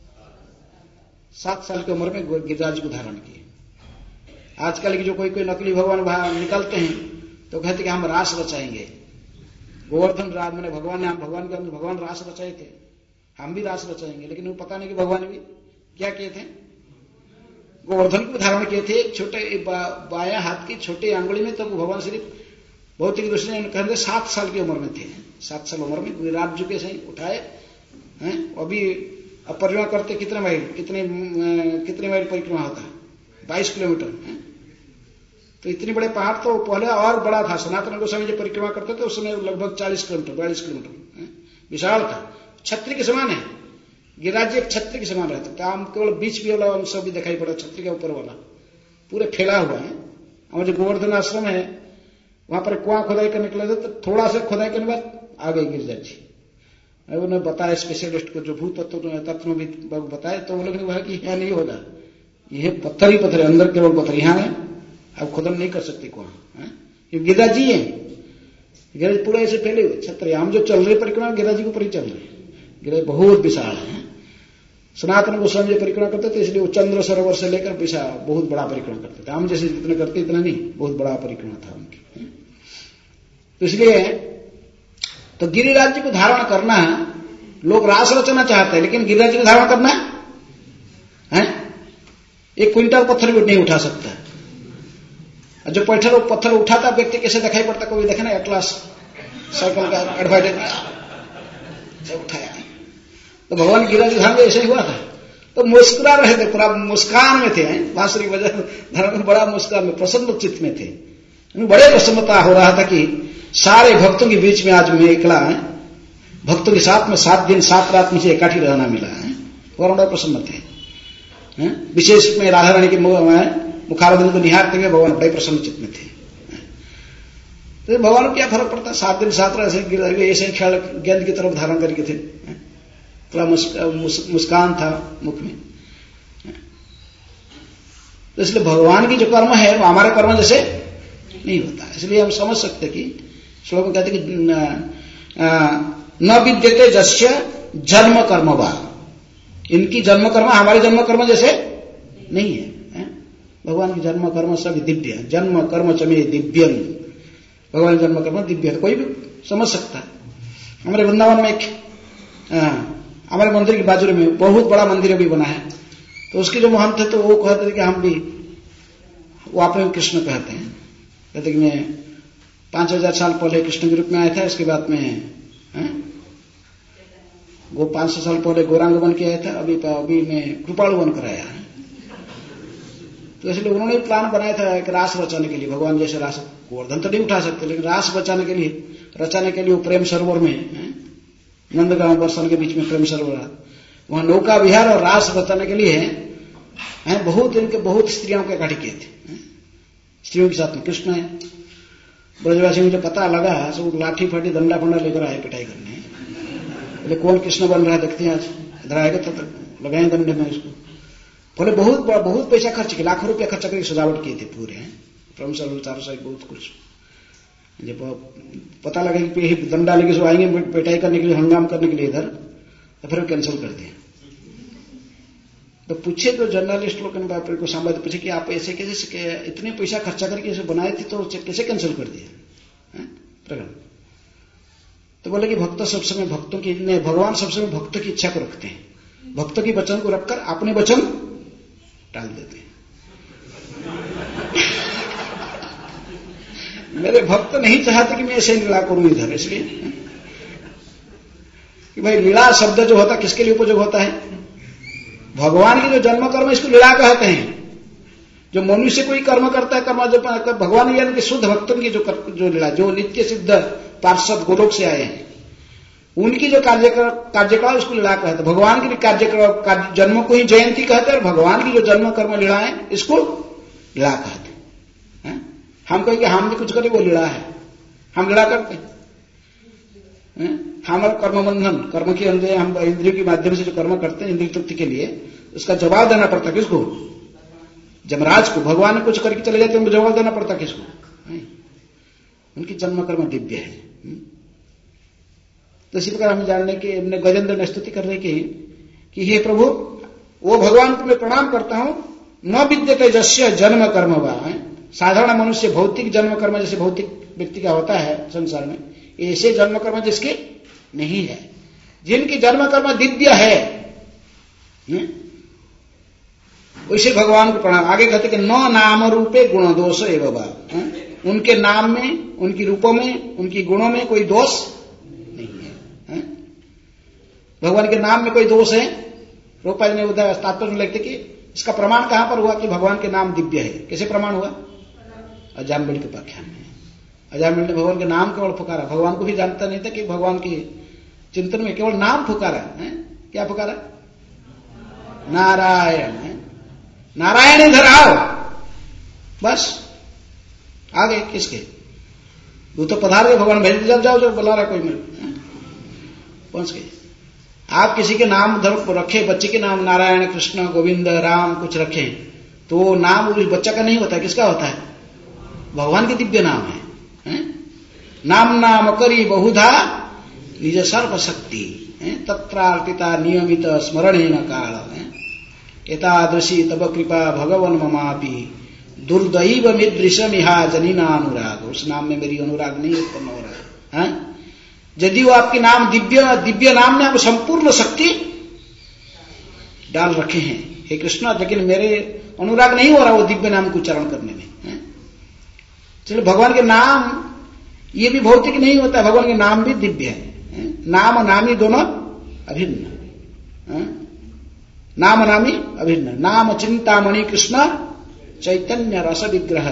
सात साल की उम्र में गिरिराज को धारण किए। आजकल की जो कोई कोई नकली भगवान बाहर निकलते हैं तो कहते कि हम रास रचाएंगे। गोवर्धन राज मैंने भगवान ने, हम भगवान के भगवान रास रचाए थे, हम भी रास रचाएंगे। लेकिन वो पता नहीं कि भगवान भी क्या किए थे, गोवर्धन को धारण किए थे। छोटे बा, बाया हाथ की छोटे आंगुली में, तब तो भगवान सिर्फ भौतिक दृष्टि से कहते सात साल की उम्र में थे। सात साल उम्र में गिरिराज जी के सही उठाए हैं। अभी अब परिक्रमा करते कितने माइल, कितने कितने माइल परिक्रमा होता है? बाईस किलोमीटर है। तो इतने बड़े पहाड़ तो पहले और बड़ा था। सनातन गोस्वामी जो परिक्रमा करते थे उस समय लगभग चालीस किलोमीटर बयालीस किलोमीटर विशाल था। छत्री के समान है। गिरिराज जी एक छत्री के समान रहते थे। हम केवल बीच भी वाला अंश भी दिखाई पड़ा, छत्री के ऊपर वाला पूरे फैला हुआ है। हमारे जो गोवर्धन आश्रम है वहां पर कुआं खुदाई करने के लिए, तो थोड़ा सा खुदाई करने बाद आ गए गिरिराज जी। उन्होंने बताया स्पेशलिस्ट को, जो भूत तत्व तत्व भी बताया, तो वो लोग ने कहा कि यहाँ नहीं होगा, ये पत्थर ही पत्थर है, अंदर केवल पत्थर, यहाँ है अब खुदन नहीं कर सकते कुआं। ये गिरिराज जी है। गिरिराज पूरा ऐसे फैले हुए छत्र। हम जो चल रहे परिक्रमा गिरिराज जी के ऊपर ही चल रहे। गिरिराज बहुत विशाल है। सनातन गोस्वामी जो परिक्रमा करते थे इसलिए वो चंद्र सरोवर से लेकर विशाल बहुत बड़ा परिक्रमा करते थे। हम जैसे जितने करते इतना नहीं, बहुत बड़ा परिक्रमा था उनकी। तो इसलिए तो गिरिराज जी को धारण करना, लोग रास रचना चाहते हैं लेकिन गिरिराज जी को धारण करना है, एक क्विंटल पत्थर भी नहीं उठा सकता। जो पत्थर पत्थर उठाता व्यक्ति कैसे दिखाई पड़ता, कोई देखे ना एटलास साइकिल का एडवर्टाइज उठाया। तो भगवान गिरिराज जी धारण ऐसे ही हुआ था। तो मुस्कुरा रहे थे, पूरा मुस्कान में थे। बांसुरी बजा धारण बड़ा मुस्कान में, प्रसन्न चित्त में थे। बड़े प्रसन्नता हो रहा था कि सारे भक्तों के बीच में आज मैं अकेला है, भक्तों के साथ में सात दिन सात रात मुझे इकट्ठी रहना मिला है। बड़ा प्रसन्न थे। विशेष में राधा रानी के मुखारविंद को निहारते हुए भगवान बड़े प्रसन्न चित्त में थे। तो भगवान को क्या फर्क पड़ता, सात दिन सात रात ऐसे ऐसे ख्याल गेंद की तरफ धारण करके थे। थोड़ा मुस्कान था मुख में। तो इसलिए भगवान की जो कर्म है वो हमारे कर्म जैसे नहीं होता। इसलिए हम समझ सकते कि श्लोक में कहते कि न विद्यते जस्य जन्म कर्म वा, इनकी जन्म कर्म हमारे जन्म कर्म जैसे नहीं है, है? भगवान की जन्म कर्म सब दिव्य है। जन्म कर्म चमे दिव्यम, भगवान जन्म कर्म दिव्य है, कोई भी समझ सकता है। हमारे वृंदावन में एक हमारे मंदिर के बाजू में बहुत बड़ा मंदिर अभी बना है। तो उसके जो महंत थे तो वो कहते थे कि हम भी, वो अपने कृष्ण कहते हैं, कहते कि मैं पांच हजार साल पहले कृष्ण के रूप में आया था, इसके बाद में है? वो पांच सौ साल पहले गौरांग बन के आया था, अभी अभी मैं कृपाणु बनकर आया है। तो इसलिए उन्होंने प्लान बनाया था कि रास रचाने के लिए, भगवान जैसे रास, गोवर्धन तो नहीं उठा सकते लेकिन रास बचाने के लिए रचाने के लिए वो प्रेम सरोवर में, नंदगांव बरसन के बीच में प्रेम सरोवर, वहां नौका विहार और रास बचाने के लिए है, बहुत इनके बहुत स्त्रियों के इकट्ठे किए थे। स्त्रियों के साथ में कृष्ण है। ब्रजवासी मुझे पता लगा सब लाठी फाठी डंडा फंडा लेकर आए पिटाई करने। बोले कौन कृष्ण बन रहा है देखते हैं, आज इधर आएगा तो लगाए डंडे में उसको। बोले बहुत बहुत पैसा खर्च किया, लाखों रुपया खर्च करके सजावट किए थे पूरे, प्रेम सरोवर चारों साइड बहुत कुछ। जब पता लगा कि दंडा लेके सब आएंगे पिटाई करने के लिए, हंगाम करने के लिए इधर, तो फिर कैंसिल कर दिया। तो पूछे तो जर्नलिस्ट लोग ने को संवाद पूछे कि आप ऐसे कैसे इतने पैसा खर्चा करके इसे बनाए थे तो कैसे कैंसिल कर दिया प्रकरण। तो बोले कि भक्त सब समय भक्तों की, भगवान सब समय भक्तों की इच्छा को रखते हैं, भक्तों की वचन को रखकर अपने वचन टाल देते हैं। मेरे भक्त नहीं चाहते कि मैं ऐसे लीला करूं इधर, इसलिए कि भाई लीला शब्द जो होता किसके लिए उपयोग होता है, भगवान की जो जन्म कर्म इसको लीला कहते हैं। जो मनुष्य कोई कर्म करता है, कर्म जो भगवान यानी कि शुद्ध भक्तों की जो जो लीला, जो नित्य सिद्ध पार्षद गोलोक से आए हैं, उनकी जो कार्यकला उसको लीला कहते हैं। भगवान की भी कार्यकला जन्म को ही जयंती कहते हैं, और भगवान की जो जन्म कर्म लीला है इसको लीला कहते हैं। हम कहें कि हम भी कुछ करें वो लीला है, हम लीला करते हैं। हमारा कर्म बंधन, कर्म के अंदर हम इंद्रियों के माध्यम से जो कर्म करते हैं इंद्रिय तृप्ति के लिए, उसका जवाब देना पड़ता किसको? जमराज को। भगवान कुछ करके चले जाते हैं, उनको जवाब देना पड़ता किसको? उनकी जन्म कर्म दिव्य है। तो इसी प्रकार हम जानने के हमने गजेंद्र ने स्तुति करने की कि हे प्रभु, वो भगवान को मैं प्रणाम करता हूं, न विद्यते जस्य जन्म कर्म वा। साधारण मनुष्य भौतिक जन्म कर्म जैसे भौतिक व्यक्ति का होता है संसार में, ऐसे जन्म कर्म जिसके नहीं है। जिनकी जन्म कर्म दिव्य है वैसे भगवान को प्रणाम। आगे कहते कि न नाम रूपे गुण दोष एवं बा, उनके नाम में, उनकी रूपों में, उनकी गुणों में कोई दोष नहीं है। भगवान के नाम में कोई दोष है? रूपा ने उधर तात्पर्य में लिखते कि इसका प्रमाण कहां पर हुआ कि भगवान के नाम दिव्य है? कैसे प्रमाण हुआ? अजामिल के व्याख्यान में अजामिल ने भगवान के नाम केवल पुकारा, भगवान को भी जानता नहीं था कि भगवान के चिंतन में केवल नाम पुकारा है। क्या पुकारा? नारायण है, नारायण इधर आओ, बस आ गए। किसके? वो तो पधार गए, भगवान भेज जब जाओ, जब बुला रहा कोई मिल पहुंच गए। आप किसी के नाम धर्म रखे, बच्चे के नाम नारायण, कृष्ण, गोविंद, राम कुछ रखे, तो नाम उस बच्चा का नहीं होता, किसका होता है? भगवान के दिव्य नाम है, है? नाम नाम करी बहुधा निज सर्वशक्ति तत्रार्पिता नियमित स्मरणेन काल एतादृशी तब कृपा भगवन ममापि दुर्दैव मिदृशमिहा जनिना अनुराग। उस नाम में मेरी अनुराग नहीं उत्पन्न हो रहा है। यदि वो आपके नाम दिव्य दिव्य नाम में आप संपूर्ण शक्ति डाल रखे हैं हे कृष्ण, लेकिन मेरे अनुराग नहीं हो रहा वो दिव्य नाम को उच्चारण करने में। चलो भगवान के नाम ये भी भौतिक नहीं होता, भगवान के नाम भी दिव्य है। नाम नामी दोनों अभिन्न, नाम नामी अभिन्न। नाम चिंतामणि कृष्ण चैतन्य रस विग्रह,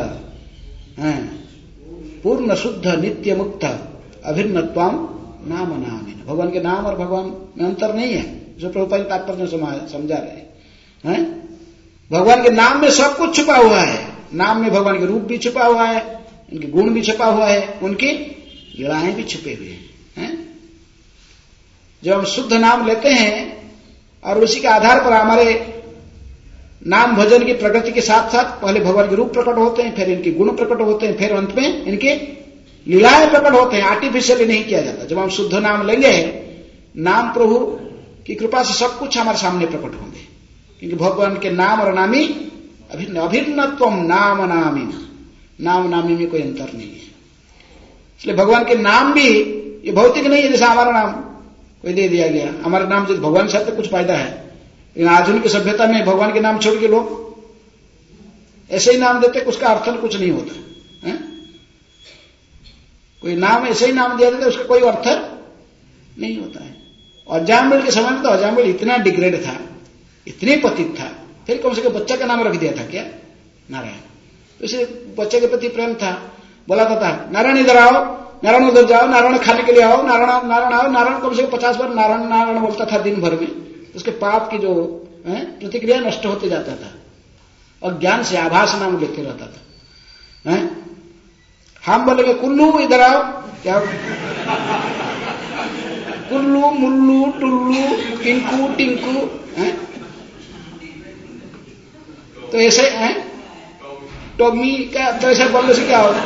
पूर्ण शुद्ध नित्य मुक्त अभिन्नत्वाम नाम नामिन। भगवान के नाम और भगवान में अंतर नहीं है, जो प्रभुपाद तात्पर्य समझा रहे हैं। भगवान के नाम में सब कुछ छुपा हुआ है। नाम में भगवान के रूप भी छुपा हुआ है, उनके गुण भी छुपा हुआ है, उनकी लीलाएं भी छुपे हुए हैं। जब हम शुद्ध नाम लेते हैं और उसी के आधार पर हमारे नाम भजन की प्रगति के साथ साथ पहले भगवान के रूप प्रकट होते हैं, फिर इनके गुण प्रकट होते हैं, फिर अंत में इनके लीलाएं प्रकट होते हैं। आर्टिफिशियली नहीं किया जाता। जब हम शुद्ध नाम लेंगे, नाम प्रभु की कृपा से सब कुछ हमारे सामने प्रकट होंगे, क्योंकि भगवान के नाम और नामी अभिन्न अभिन्नत्वम नाम नामी, नाम नामी में कोई अंतर नहीं है। इसलिए भगवान के नाम भी ये भौतिक नहीं है, जैसा हमारा नाम कोई दे दिया गया। हमारा नाम जो भगवान से कुछ फायदा है, लेकिन आधुनिक सभ्यता में भगवान के नाम छोड़ के लोग ऐसे ही नाम देते, उसका अर्थ कुछ नहीं होता है। कोई नाम ऐसे ही नाम दिया देते, उसका कोई अर्थ नहीं होता है। और अजामिल के समय में तो अजामिल इतना डिग्रेड था, इतने पतित था, फिर कम से कम बच्चा का नाम रख दिया था क्या? नारायण। तो इसे बच्चे के प्रति प्रेम था, बोला था नारायण इधर आओ, नारायण उधर जाओ, नारायण खाने के लिए आओ, नारायण नारायण आओ। नारायण कम से कम पचास बार नारायण नारायण बोलता था दिन भर में। उसके पाप की जो प्रतिक्रिया नष्ट होते जाता था, और ज्ञान से आभास नाम लेते रहता था। है? हम बोलेंगे कुल्लू इधर आओ, क्या कुल्लू मुल्लू टुल्लू टिंकू टिंकू है? तो ऐसे है टॉमी का, तो ऐसा बोलने से क्या होगा?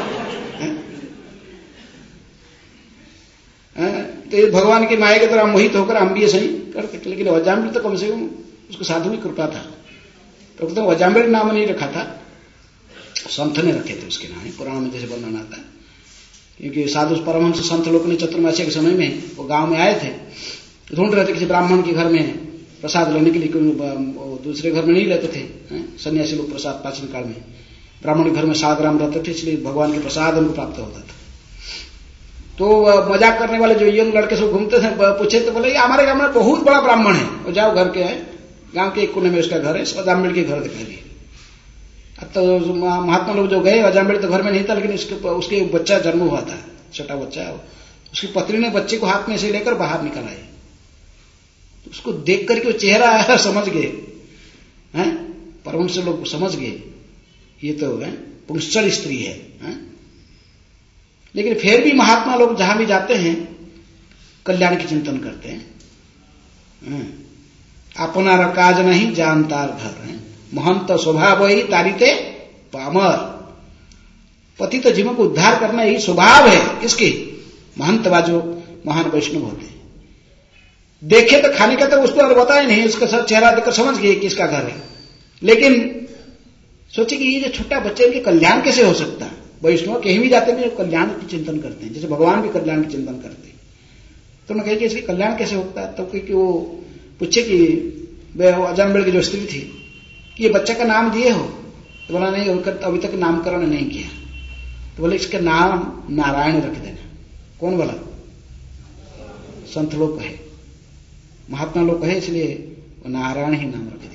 तो भगवान की माया की तरह मोहित होकर हम भी ऐसे ही करते। लेकिन अजामिल तो कम से कम उसको साधु की कृपा था, तो, तो अजामिल नाम नहीं रखा था, संत ने रखे थे उसके नाम, पुराण में जैसे वर्णन आता है। क्योंकि साधु परमहंस संत लोग ने चतुर्मासी के समय में वो गांव में आए थे, ढूंढ रहे थे किसी ब्राह्मण के घर में प्रसाद लेने के लिए, दूसरे घर में नहीं लेते थे। सन्यासी लोग प्रसाद प्राचीन काल में ब्राह्मण के घर में सात ग्राम रहते थे, इसलिए भगवान के प्रसाद उनको प्राप्त होता था। तो मजाक करने वाले जो यंग लड़के सब घूमते थे, पूछे तो बोले हमारे गांव में बहुत बड़ा ब्राह्मण है, वो जाओ घर के है, गांव के एक कोने में उसका घर है, अजामिल के घर दिखाई दिए। तो महात्मा लोग जो गए, अजामिल तो घर में नहीं था, लेकिन उसके उसके बच्चा जन्म हुआ था, छोटा बच्चा। उसकी पत्नी ने बच्चे को हाथ में से लेकर बाहर निकल आई। तो उसको देख करके वो चेहरा आया, समझ गए हैं, परमहंस लोग समझ गए ये तो है पुंश्चल स्त्री है, है? लेकिन फिर भी महात्मा लोग जहां भी जाते हैं कल्याण की चिंतन करते हैं। अपना काज नहीं जानतार घर है, महंत स्वभाव ही तारीते पामर। पति तो जीवन को उद्धार करना यही स्वभाव है किसकी? महंत बाजो महान वैष्णव होते हैं। देखे तो खाने का तो उसको और बताया नहीं, उसका सब चेहरा देखकर समझ गए किसका घर है, लेकिन सोचे कि ये जो छोटा बच्चे इनके कल्याण कैसे हो सकता है। वैष्णव कहीं भी जाते हैं कल्याण की चिंतन करते हैं, जैसे भगवान भी कल्याण की चिंतन करते हैं। तो उन्होंने कहा कि इसके कल्याण कैसे होता है। तो क्योंकि वो पूछे कि अजामिल की जो स्त्री थी कि ये बच्चा का नाम दिए हो? तो बोला नहीं, अभी तक नामकरण नहीं किया। तो बोले इसका नाम नारायण रख देना। कौन बोला? संत लोग कहे, महात्मा लोग कहे, इसलिए नारायण ही नाम रख दिया।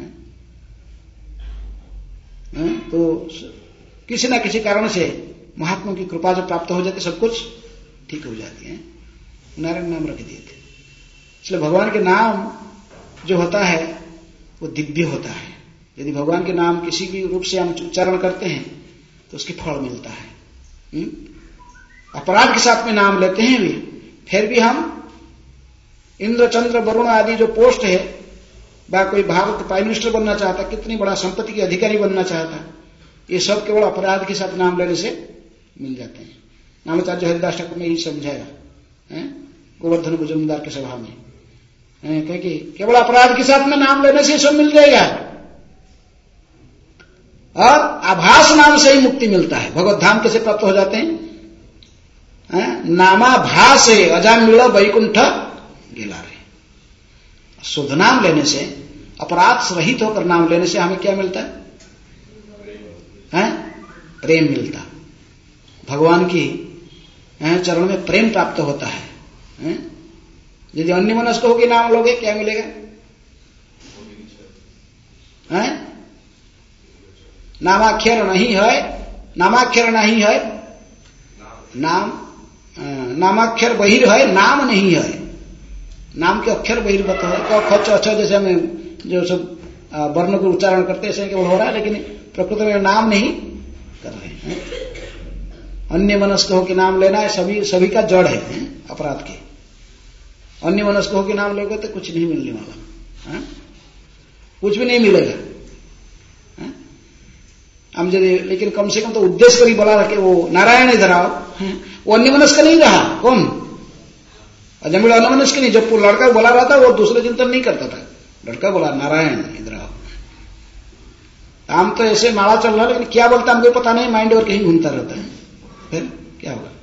तो किसी ना किसी कारण से महात्मा की कृपा जब प्राप्त हो जाती, सब कुछ ठीक हो जाती है। नारायण नाम रख दिए थे। इसलिए भगवान के नाम जो होता है वो दिव्य होता है। यदि भगवान के नाम किसी भी रूप से हम उच्चारण करते हैं तो उसकी फल मिलता है। हुँ? अपराध के साथ में नाम लेते हैं भी, फिर भी हम इंद्र चंद्र वरुण आदि जो पोस्ट है, बा कोई भारत प्राइम मिनिस्टर बनना चाहता, कितनी बड़ा संपत्ति के अधिकारी बनना चाहता, ये सब केवल अपराध के साथ नाम लेने से मिल जाते हैं। नामाचार्य हरिदास ठाकुर ने यही समझाया गोवर्धन गुजरदार के सभा में, कहे कि केवल अपराध के साथ में नाम लेने से सब मिल जाएगा, और आभास नाम से ही मुक्ति मिलता है। भगवत धाम कैसे प्राप्त हो जाते हैं? नामाभास अजामिल वैकुंठ गिला रहे। शुद्ध नाम लेने से, अपराध रहित होकर नाम लेने से हमें क्या मिलता है? हैं? प्रेम मिलता, भगवान की चरण में प्रेम प्राप्त होता है। हैं? यदि अन्य मनस्क होकर नाम लोगे क्या मिलेगा? हैं? नामाक्षर नहीं है, नामाक्षर नहीं है, नाम नामाक्षर बहिर है, नाम नहीं है। नाम के अक्षर बहिर्भूत है, क ख छ छ जैसे हमें जो सब वर्ण को उच्चारण करते हैं केवल हो रहा है, लेकिन प्रकृति में नाम नहीं कर रहे हैं। अन्य मनस्क हो के नाम लेना है, सभी सभी का जड़ है, है अपराध के। अन्य मनस्क हो के नाम लोगे तो कुछ नहीं मिलने वाला, है? कुछ भी नहीं मिलेगा। हम यदि, लेकिन कम से कम तो उद्देश्य करी बोला रखे, वो नारायण इधर आओ, वो अन्य मनस्क नहीं रहा। कौन? अजामिल अन्य मनस्क नहीं। जब वो लड़का बोला रहा था वो दूसरे चिंतन नहीं करता था, लड़का बोला नारायण इधर आओ। हम तो ऐसे माला चल रहा, लेकिन क्या बोलता हमको पता नहीं, माइंड और कहीं घूमता रहता है, फिर क्या होगा?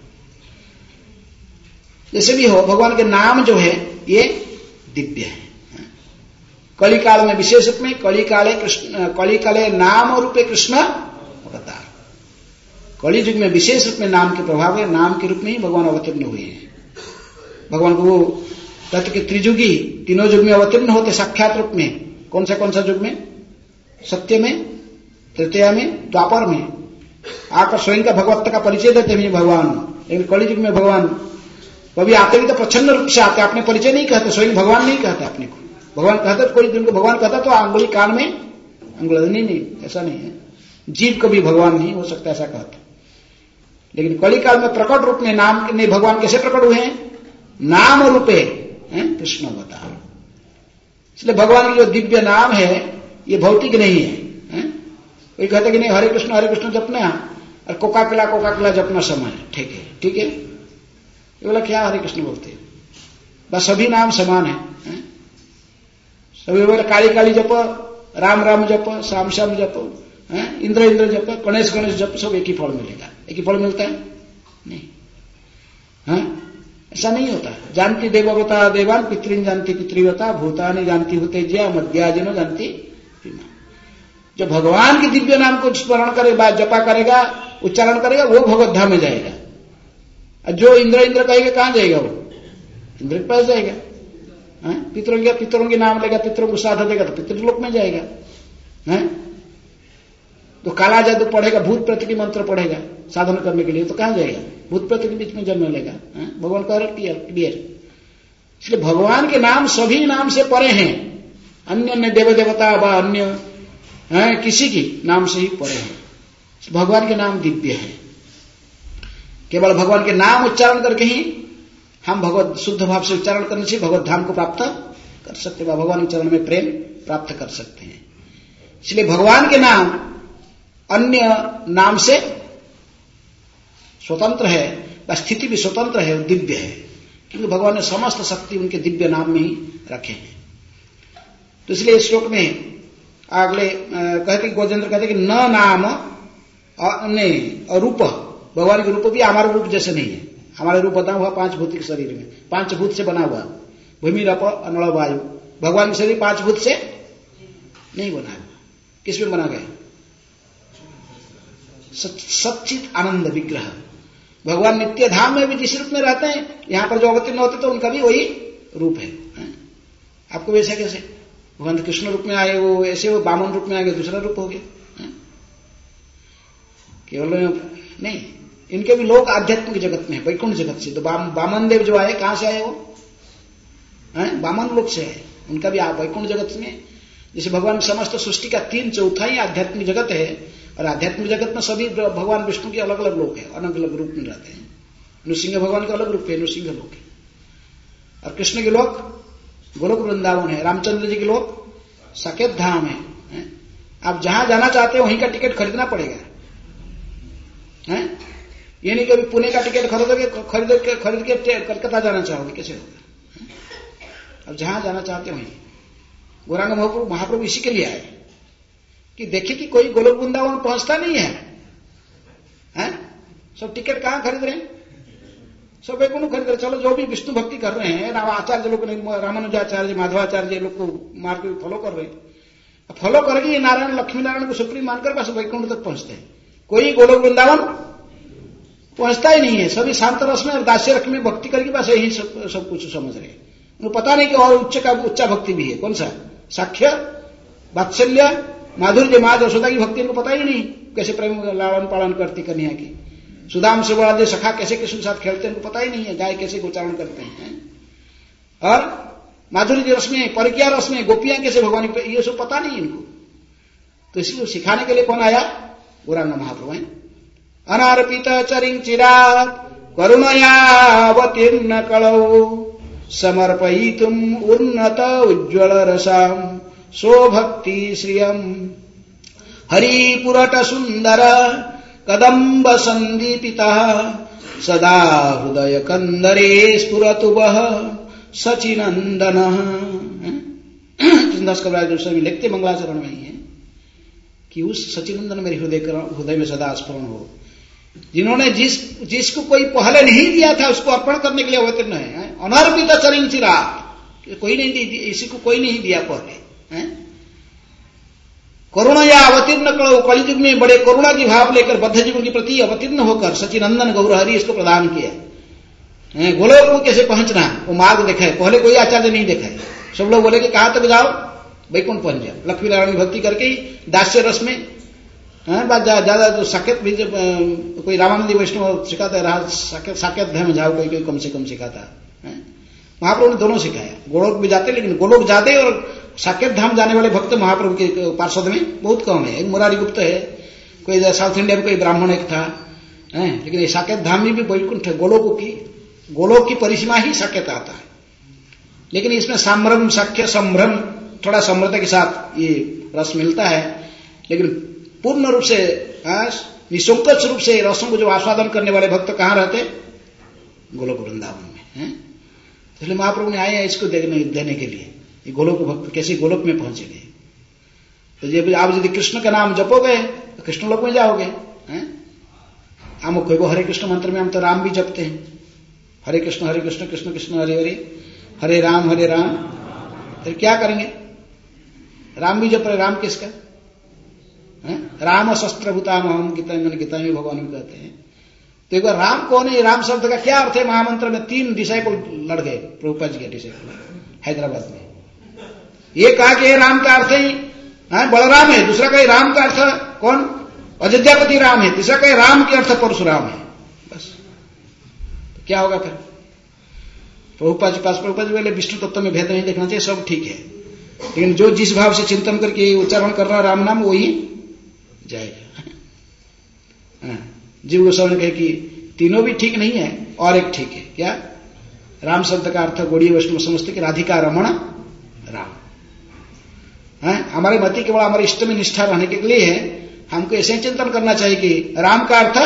जैसे भी हो, भगवान के नाम जो है ये दिव्य है। कली काल में विशेष रूप में, कली काले कृष्ण, कली काले नाम रूपे कृष्ण अवतार। कली युग में विशेष रूप में नाम के प्रभाव है, नाम के रूप में ही भगवान अवतीर्ण हुए हैं। भगवान को वो तत्व के त्रिजुगी तीनों युग में अवतीर्ण होते साक्षात रूप में। कौन सा कौन सा युग में? सत्य में, तृतीया में, द्वापर में आकर स्वयं का भगवत्ता का परिचय देते हैं भगवान। लेकिन कली युग में भगवान कभी आते भी तो प्रचंड रूप से आते, अपने परिचय नहीं कहते, स्वयं भगवान नहीं कहते अपने को। भगवान कहते तो कोई दिन को भगवान कहता तो अंगुली कान में अंगुली, नहीं नहीं ऐसा नहीं है। जीव कभी भगवान नहीं हो सकता ऐसा कहते। लेकिन कली काल में प्रकट रूप में नाम ने भगवान कैसे प्रकट हुए हैं? नाम रूपे कृष्ण अवतार। इसलिए भगवान की जो दिव्य नाम है ये भौतिक नहीं है, है? कोई कहते कि नहीं हरे कृष्ण हरे कृष्ण जपना और कोका कोला कोका कोला जपना समय, ठीक है ठीक है, ये बोला क्या हरे कृष्ण बोलते? बस सभी नाम समान है, है? सभी बोले काली काली जप, राम राम जप, श्याम श्याम जप, इंद्र इंद्र जप, गणेश गणेश जप, सब एक ही फल मिलेगा। एक ही फल मिलता है? नहीं, है? ऐसा नहीं होता। जानती देववता देवान, पितृन जानती पितृवता, भूतानि जानती होते ज्या, मध्याजिनो जानती पिना। जो भगवान के दिव्य नाम को स्मरण करेगा, जपा करेगा, उच्चारण करेगा, वो भगवत धाम में जाएगा। जो इंद्र इंद्र कहेगा कहां जाएगा? वो इंद्र के पास जाएगा। पितरों के पितरों के नाम लेगा, पितरों को साथ देगा तो पितृलोक में जाएगा। है? तो काला जादू पढ़ेगा, भूत प्रेत की मंत्र पढ़ेगा साधन करने के लिए, तो कहां जाएगा? भूत प्रेत के बीच में जन्म लेगा। भगवान कह रहे क्लियर। इसलिए भगवान के नाम सभी नाम से परे हैं, अन्य अन्य देव देवता व अन्य है किसी की नाम से ही परे हैं। भगवान के नाम दिव्य है। केवल भगवान के नाम उच्चारण करके ही हम भगवत शुद्ध भाव से उच्चारण करने से भगवत धाम को प्राप्त कर सकते हैं, भगवान के चरण में प्रेम प्राप्त कर सकते हैं। इसलिए भगवान के नाम अन्य नाम से स्वतंत्र है, स्थिति भी स्वतंत्र है, दिव्य है, क्योंकि भगवान ने समस्त शक्ति उनके दिव्य नाम में ही रखे हैं। तो इसलिए इस श्लोक में अगले कहते गोजेंद्र कहते कि न नाम रूप, भगवान के रूप भी हमारे रूप जैसे नहीं है। हमारे रूप बना हुआ पांच भूत के शरीर में, पांच भूत से बना हुआ, भूमि रप अनल वायु। भगवान के शरीर पांच भूत से नहीं बना हुआ, किस में बना गया? सच्चित आनंद विग्रह। भगवान नित्य धाम में भी जिस रूप में रहते हैं, यहां पर जो अवतीर्ण होते तो उनका भी वही रूप है, है? आपको वैसा कैसे? भगवान कृष्ण रूप में आए, वो ऐसे वो बामन रूप में आ गए, दूसरा रूप हो गया। केवल नहीं, इनके भी लोग आध्यात्मिक जगत में है, वैकुंठ जगत से। तो बामन देव जो आए, कहां से आए वो? है? बामन लोक से आए, उनका भी वैकुंठ जगत में। जैसे भगवान समस्त सृष्टि का तीन चौथाई आध्यात्मिक जगत है, और आध्यात्मिक जगत में सभी भगवान विष्णु के अलग अलग लोक है, अलग अलग रूप में रहते हैं। नृसिंह भगवान का अलग रूप है, नृसिंह लोक है। और कृष्ण के लोक गोलोक वृंदावन है, रामचंद्र जी के लोक साकेत धाम है, है? आप जहां जाना चाहते हो वहीं का टिकट खरीदना पड़ेगा, है? ये नहीं कि अभी पुणे का टिकट खरीदोगे, खरीद के खरीद के कलकत्ता जाना चाहोगे, कैसे होगा? अब जहां जाना चाहते हो वहीं। गौरांग महाप्रभु महाप्रभु इसी के लिए आए कि देखे कि कोई गोलोक वृंदावन पहुंचता नहीं है, हैं? सब टिकट कहां खरीद रहे हैं? सब वैकुंठ खरीद रहे। चलो जो भी विष्णु भक्ति कर रहे हैं, आचार्य लोग, रामानुजाचार्य, माधवाचार्य लोग को मार के फॉलो कर रहे हैं, फॉलो करके ये नारायण लक्ष्मी नारायण को सुप्रीम मानकर बस वैकुंठ तक पहुंचते हैं। कोई गोलोक वृंदावन पहुंचता ही नहीं है। सभी शांत रस में और दास्य रख में भक्ति करके बस यही सब, सब कुछ समझ रहे हैं। उनको पता नहीं कि और उच्च का उच्चा भक्ति भी है। कौन सा? साख्य, वात्सल्य, माधुर्य, माध यशोदा की भक्ति इनको पता ही नहीं, कैसे प्रेम लालन पालन करती कन्या की। सुदाम से बड़ा दे सखा कैसे कृष्ण के साथ खेलते हैं, इनको पता ही नहीं है। गाय कैसे गोचारण करते हैं, और माधुर्य रस में, परिक्रिया रस में गोपियां कैसे भगवान, ये सब पता नहीं इनको। तो इसलिए सिखाने के लिए कौन आया? गौरांग महाप्रभु हैं। अनार्पित चरिं चिरात् करुणयावतीर्ण कलौ समर्पयितुम् उन्नत उज्ज्वल रसाम् स्वभक्ति श्रियम् हरिपुरट सुंदर कदम्ब संदीपितः सदा हृदय कंदरे स्फुरतु वह सचिनंदनः। कृष्णदास कविराज गोस्वामी लिखते मंगलाचरण में ही है कि उस सचिनंदन मेरे हृदय हृदय में सदा स्फुरण हो, जिन्होंने जिस जिसको कोई पहले नहीं दिया था उसको अर्पण करने के लिए अवतीर्ण है। अनर्पित चरिं चिरात्, कोई नहीं दी, इसी को कोई नहीं दिया पहले। करुणा या अवतीर्ण करो, कलियुग में बड़े करुणा की भाव लेकर बद्ध जीवन के प्रति अवतीर्ण होकर सचिनंदन गौरहरि इसको प्रदान किया। गोलोक को कैसे पहुंचना वो मार्ग देखा है, पहले कोई आचार्य नहीं देखा है। सब लोग बोले कि कहां तक जाओ? वैकुंठ पहुंच जाओ। लक्ष्मी नारायण की भक्ति करके ही दास्य रस में बात ज्यादा तो साकेत भी जब कोई रामानंदी वैष्णव सिखाता है, साकेत साकेत धर्म जाओ, कोई कोई कम से कम सिखाता है। महाप्रभु ने दोनों सिखाया। गोलोक भी जाते, लेकिन गोलोक जाते और साकेत धाम जाने वाले भक्त महाप्रभु के पार्षद में बहुत कम है। एक मुरारी गुप्त है, कोई साउथ इंडिया में कोई ब्राह्मण एक था, है? लेकिन साकेत धाम में भी वैकुंठ है। गोलोक की गोलोक की परिसीमा ही साकेत आता है, लेकिन इसमें संभ्रम, साख्य, संभ्रम, थोड़ा समृद्धि के साथ ये रस मिलता है। लेकिन पूर्ण रूप से निसंकोच रूप से रसों को जो आस्वादन करने वाले भक्त कहाँ रहते? गोलोक वृंदावन में। इसलिए महाप्रभु ने आए हैं इसको देने देने के लिए, ये गोलोक भक्त कैसे गोलोक में पहुंचेंगे। तो जब आप यदि कृष्ण का नाम जपोगे तो कृष्ण लोक में जाओगे। हम कोई हरे कृष्ण मंत्र में हम तो राम भी जपते हैं, हरे कृष्ण हरे कृष्ण कृष्ण कृष्ण हरे हरे, हरे राम हरे राम। फिर क्या करेंगे? राम भी जप रहे। राम किसका? राम शस्त्रभूताम हम गीता में गीता में भगवान भी कहते हैं। तो एक बार राम कौन है? राम शब्द का क्या अर्थ है? महामंत्र में तीन डिसाइपल लड़ गए, प्रभुपाद जी के डिसाइपल हैदराबाद में। ये कहा कि राम का अर्थ ही बलराम है, दूसरा का राम का अर्थ कौन? अयोध्यापति राम है, तीसरा कहे राम के अर्थ परशुराम है, बस तो क्या होगा फिर? प्रभुपाद जी पास प्रभुपाद जी बोले विष्णु तत्व में भेद नहीं देखना चाहिए, सब ठीक है, लेकिन जो जिस भाव से चिंतन करके उच्चारण कर रहा राम नाम वही जाएगा। जीव गोस्वामी ने कहे कि तीनों भी ठीक नहीं है और एक ठीक है, क्या? राम शब्द का अर्थ गौड़ीय वैष्णव समझते कि राधिका रमण राम है। हमारे मति केवल हमारे इष्ट में निष्ठा रहने के लिए है, हमको ऐसे चिंतन करना चाहिए कि राम का अर्थ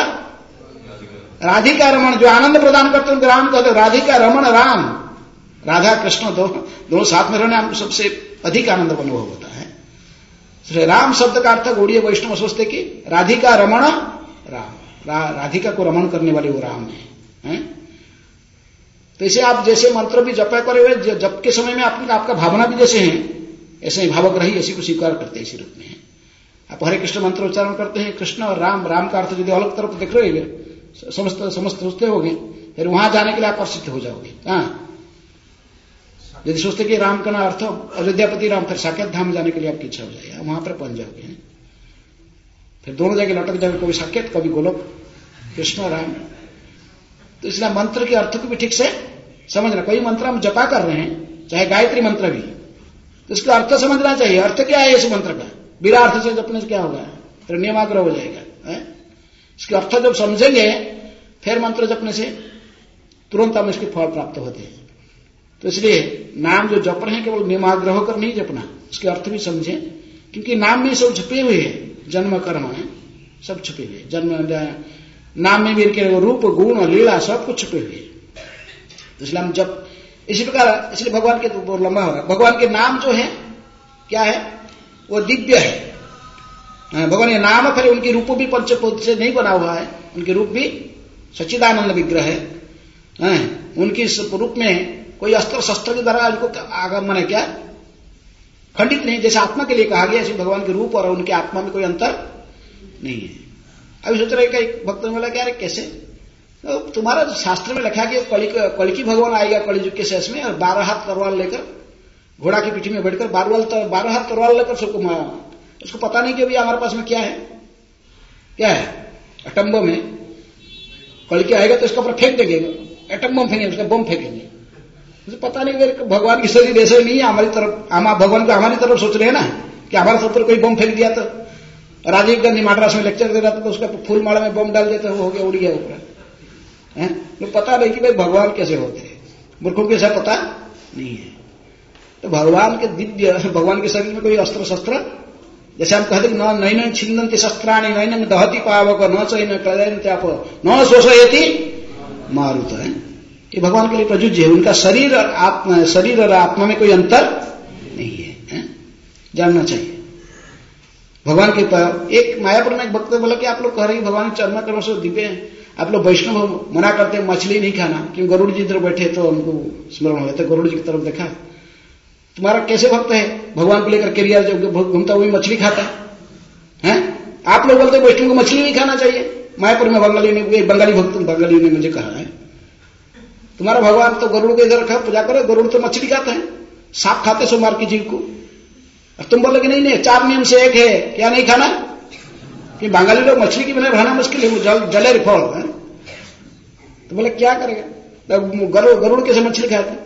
राधिका रमण, जो आनंद प्रदान करते हैं राम कहते हैं, राधिका रमण राम, राधा कृष्ण दोनों दोनों साथ में रहने हमको सबसे अधिक आनंद अनुभव होता है। इसलिए राम शब्द का अर्थ गौड़ीय वैष्णव सोचते कि राधिका रमण राम, रा, राधिका को रमण करने वाले वो राम है, है? तो इसे आप जैसे मंत्र भी जप करे हुए, जप के समय में आपका आपका भावना भी जैसे है ऐसे ही भावक रही, ऐसी को स्वीकार करते हैं, इसी रूप में है। आप हरे कृष्ण मंत्र उच्चारण करते हैं, कृष्ण और राम, राम का अर्थ यदि अलग तरफ देख रहे हो समस्त समस्त सोचते होंगे, फिर वहां जाने के लिए आप प्रसिद्ध हो जाओगे। हाँ, यदि सोचते कि राम का अर्थ अयोध्यापति राम, फिर साकेत धाम जाने के लिए आपकी इच्छा हो जाएगी, वहां पर पहुंच जाओगे, फिर दोनों जगह लटक जाओगे, कभी साकेत कभी गोलोक, कृष्ण राम। तो इसलिए मंत्र के अर्थ को भी ठीक से समझना। कोई मंत्र हम जपा कर रहे हैं, चाहे गायत्री मंत्र भी, तो इसका अर्थ समझना चाहिए, अर्थ क्या है इस मंत्र का, बिना अर्थ से जपने से क्या होगा, फिर नियमाग्रह हो जाएगा है? इसके अर्थ जब समझेंगे फिर मंत्र जपने से तुरंत हम इसके फल प्राप्त होते हैं। तो इसलिए नाम जो जप रहे हैं केवल नियमाग्रह होकर नहीं जपना, उसके अर्थ भी समझें, क्योंकि नाम में सब छुपे हुए हैं, जन्म कर्म है सब छुपे हुए, जन्म नाम में भी इनके रूप गुण लीला सब कुछ छुपे हुए। तो इसलिए हम जब इसी प्रकार, इसलिए भगवान के तो लंबा हो रहा है, भगवान के नाम जो है क्या है, वो दिव्य है। भगवान के नाम फिर उनके रूप भी पंचभूत से नहीं बना हुआ है, उनके रूप भी सच्चिदानंद विग्रह है। उनकी इस रूप में कोई अस्त्र शस्त्र के द्वारा उनको आगमन है क्या, खंडित नहीं, जैसे आत्मा के लिए कहा गया, ऐसे भगवान के रूप और उनके आत्मा में कोई अंतर नहीं है। अभी सोच रहे एक भक्त ने बोला क्या रे कैसे, तो तुम्हारा शास्त्र में लिखा कि कली कलकी भगवान आएगा कलियुग के शेष में, और बारह हाथ तलवार लेकर घोड़ा की पीठी में बैठकर बारह बारह हाथ तलवार लेकर सबको मारा। उसको पता नहीं कि अभी हमारे पास में क्या है, क्या है एटम बम है, कलकी आएगा तो इसके ऊपर फेंक देंगे, एटम बम फेंकेंगे, उसका बम फेंकेंगे, मुझे पता नहीं भगवान की शरीर ऐसे नहीं है हमारी तरफ, हम भगवान को हमारी तरफ सोच रहे हैं ना कि हमारे सब पर कोई बम फेंक दिया तो राजीव गांधी मद्रास में लेक्चर दे रहा था तो उसका फूल माला में बम डाल देते हो गया, उड़ गया ऊपर। तो पता नहीं कि भाई भगवान कैसे होते हैं, मूर्खों को ऐसा पता नहीं है। तो भगवान के दिव्य, भगवान के शरीर में कोई अस्त्र शस्त्र, जैसे हम कहते न नैन छिन्दन्ति शस्त्राणि नैन दहति पावक न चैन क्लयन्ति आप न शोषयति मारुत है, ये भगवान के लिए प्रयुज्य है। उनका शरीर और आत्मा, शरीर और आत्मा में कोई अंतर नहीं है, है? जानना चाहिए। भगवान के एक मायापुर में एक भक्त बोला कि आप लोग कह रहे हैं भगवान चर्मा कर्म से दिव्य हैं, आप लोग वैष्णव मना करते हैं मछली नहीं खाना, क्यों गरुड़ जी इधर बैठे तो उनको स्मरण हो जाता, गरुड़ जी की तरफ देखा, तुम्हारा कैसे भक्त है भगवान को लेकर केरिया जो घूमता वही मछली खाता है, आप लोग बोलते वैष्णव को मछली नहीं खाना चाहिए। मायापुर में बंगाली ने, बंगाली भक्त बंगाली ने मुझे कहा है, तुम्हारा भगवान तो गरुड़ को इधर रखा पूजा करो, गरुड़ तो मछली खाता है, सांप खाते सोमवार की जीव को, और तुम बोलोगे नहीं नहीं चार नियम से एक है, क्या नहीं खाना, कि बंगाली लोग मछली की बिना रहना मुश्किल है, वो जल जले फल है। तो बोले क्या करेगा, गरुड़ गरुड़ कैसे मछली खाते,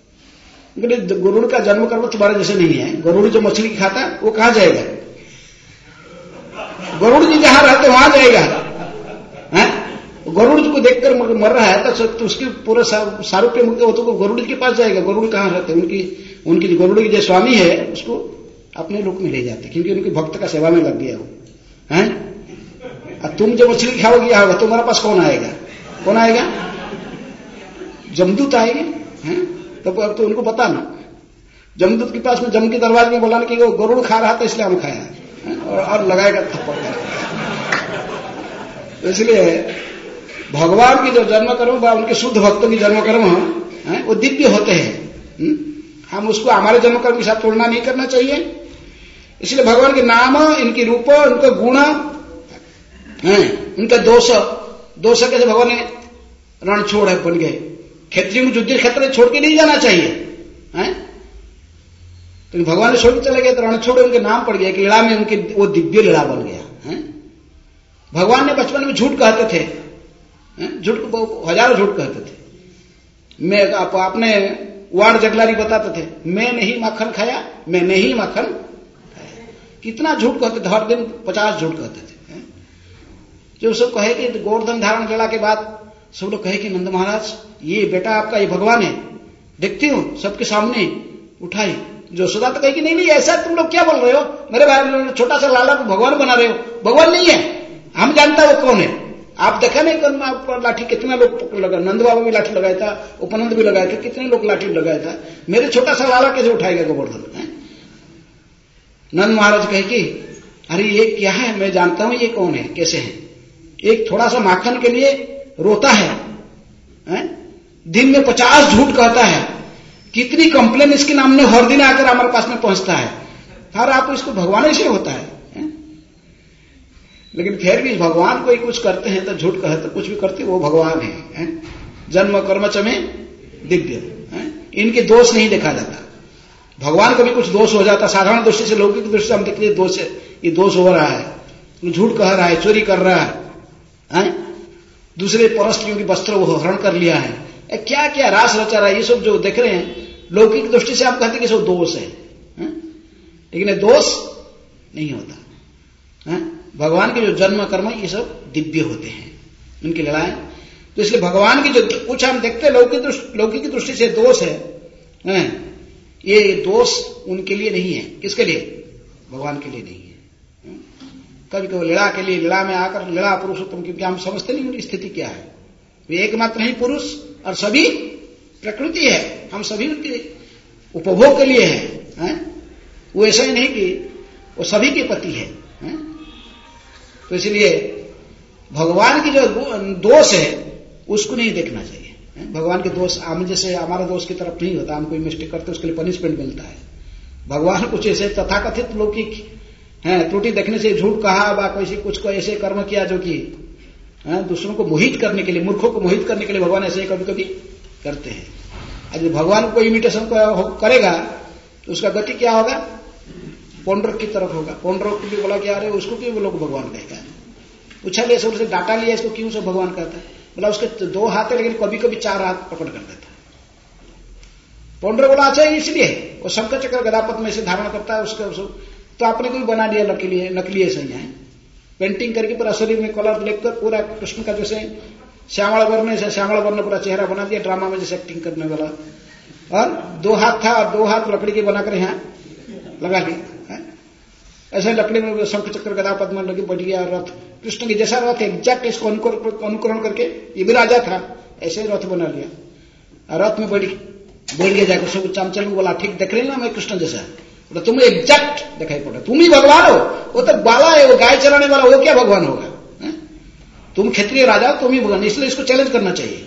गरुड़ का जन्म कर्म तुम्हारे जैसे नहीं है, गरुड़ जो मछली खाता वो कहां जाएगा, गरुड़ जी जहां रहते वहां जाएगा है? गरुड़ जी को देखकर मर रहा है तो, तो उसके पूरे सारूप्य मुक्त हो तो गरुड़ जी के पास जाएगा। गरुड़ कहां रहते, उनकी उनकी गरुड़ की जो स्वामी है उसको अपने रूप में ले जाते, क्योंकि उनकी भक्त का सेवा में लग गया वो है। और तुम जो मछली खाओगे क्या होगा, तुम्हारे पास कौन आएगा, कौन आएगा, जमदूत आएंगे हैं? तो अब तो उनको पता ना, जमदूत के पास में जम के दरवाजे में बोला कि वो गरुड़ खा रहा था इसलिए हम खाया, और, और लगाएगा थप्पड़। तो इसलिए भगवान की जो जन्म कर्म उनके शुद्ध भक्तों की जन्म कर्म है वो दिव्य होते हैं, हम उसको हमारे जन्म कर्म के साथ तुलना नहीं करना चाहिए। इसलिए भगवान के नाम, इनके रूप, इनके गुण है, उनका दोष, दोष कैसे भगवान ने रण छोड़ है बन गए, क्षेत्रियों को युद्ध क्षेत्र छोड़ के नहीं जाना चाहिए है? तो भगवान ने छोड़ के चले गए तो रण छोड़ उनके नाम पड़ गया कि लीला में उनके वो दिव्य लीला बन गया है। भगवान ने बचपन में झूठ कहते थे, झूठ हजारों झूठ कहते थे। मैं आप, आपने वार्ड जगलारी बताते थे, मैं नहीं माखन खाया, मैं नहीं माखन खाया। कितना झूठ कहते थे, हर दिन पचास झूठ कहते थे। जो सब कहे कि गोवर्धन धारण लीला के बाद सब लोग कहे कि नंद महाराज ये बेटा आपका ये भगवान है, देखते हो सबके सामने उठाई। जो सदा तो कहे कि नहीं नहीं ऐसा तुम लोग क्या बोल रहे हो, मेरे भाई छोटा सा लाला को भगवान बना रहे हो, भगवान नहीं है, हम जानता है वो कौन है। आप देखा नहीं कौन पर लाठी कितना लोग लगा, नंद बाबा भी लाठी लगाया था, उपनंद भी लगाया था, कितने लोग लाठी लगाया था, मेरे छोटा सा लाला कैसे उठाएगा गोवर्धन। नंद महाराज कहे कि अरे ये क्या है, मैं जानता हूं ये कौन है, कैसे है। एक थोड़ा सा माखन के लिए रोता है, है? दिन में पचास झूठ कहता है, कितनी कंप्लेन इसके नाम ने हर दिन आकर हमारे पास में पहुंचता है, और आप इसको भगवान ऐसे होता है, है? लेकिन फिर भी भगवान कोई कुछ करते हैं तो झूठ कहते, कुछ भी करते वो भगवान है, है? जन्म कर्म च में दिव्य, है? इनके दोष नहीं देखा जाता। भगवान का भी कुछ दोष हो जाता, साधारण दृष्टि से, लौकिक दृष्टि से हम देखते हैं दोष है, ये दोष हो रहा है, झूठ कह रहा है, चोरी कर रहा है, है? दूसरे परस्त्रियों की वस्त्र वो हरण कर लिया है, ए, क्या क्या रास रचा रहा है, ये सब जो देख रहे हैं लौकिक दृष्टि से आप कहते हैं कि सब दोष है, है? लेकिन ये दोष नहीं होता, है? भगवान के जो जन्म कर्म ये सब दिव्य होते हैं, उनकी लड़ाई। तो इसलिए भगवान की जो कुछ हम देखते हैं लौकिक लौकिक दृष्टि से दोष है, है? ये दोष उनके लिए नहीं है। किसके लिए? भगवान के लिए नहीं है। कभी कभी लीला के लिए, लीला में आकर लीला पुरुषोत्तम, क्योंकि हम समझते नहीं उनकी स्थिति क्या है। वे एकमात्र नहीं पुरुष और सभी प्रकृति है, हम सभी उनके उपभोग के लिए हैं, है? वो ऐसा ही नहीं कि वो सभी के पति है, है? तो इसलिए भगवान की जो दोष है उसको नहीं देखना चाहिए। भगवान के दोष हम जैसे हमारा दोष की तरफ नहीं होता, हम कोई मिस्टेक करते उसके लिए पनिशमेंट मिलता है। भगवान कुछ ऐसे तथाकथित लौकिक है त्रुटि देखने से झूठ कहा व कोई कुछ को ऐसे कर्म किया जो कि दूसरों को मोहित करने के लिए, मूर्खों को मोहित करने के लिए भगवान ऐसे कभी कभी करते हैं। आज भगवान को इमिटेशन करेगा तो उसका गति क्या होगा? पौंड्रक की तरफ होगा। पौंड्रक भी बोला क्या रहे उसको क्यों लोग भगवान कहेगा? पूछा लिया सबसे, डाटा लिया इसको क्यों सब भगवान कहता है? बोला उसके दो हाथ है लेकिन कभी कभी चार हाथ पकड़ कर देता है। पौंड्र बोला अच्छा इसलिए वो शंकर चक्र गदापद्म में से धारण करता है उसके उसको, तो आपने कोई बना दिया नकली नकली ऐसा ही है, पेंटिंग करके पूरा शरीर में कलर लेकर पूरा कृष्ण का जैसे श्यामल वर्ण से श्यामल वर्ण पूरा चेहरा बना दिया ड्रामा में जैसे एक्टिंग करने वाला, और दो हाथ था और दो हाथ लकड़ी के बनाकर यहाँ लगा ली। ऐसे लकड़ी में शंख चक्र गदा पद्म लगी बढ़ गया रथ, कृष्ण की जैसा रथ एग्जैक्ट इसको अनुकरण करके, ये भी राजा था ऐसे रथ बना लिया, रथ में बढ़ बढ़ गया जाकर सब चामचल बोला ठीक देख रहे ना मैं कृष्ण जैसा, तो तुम एग्जैक्ट दिखाई पड़ा, तुम ही भगवान हो। वो तो बाला है, वो गाय चलाने वाला, वो क्या भगवान होगा? है? तुम क्षत्रिय राजा तुम ही भगवान, इसलिए इसको चैलेंज करना चाहिए।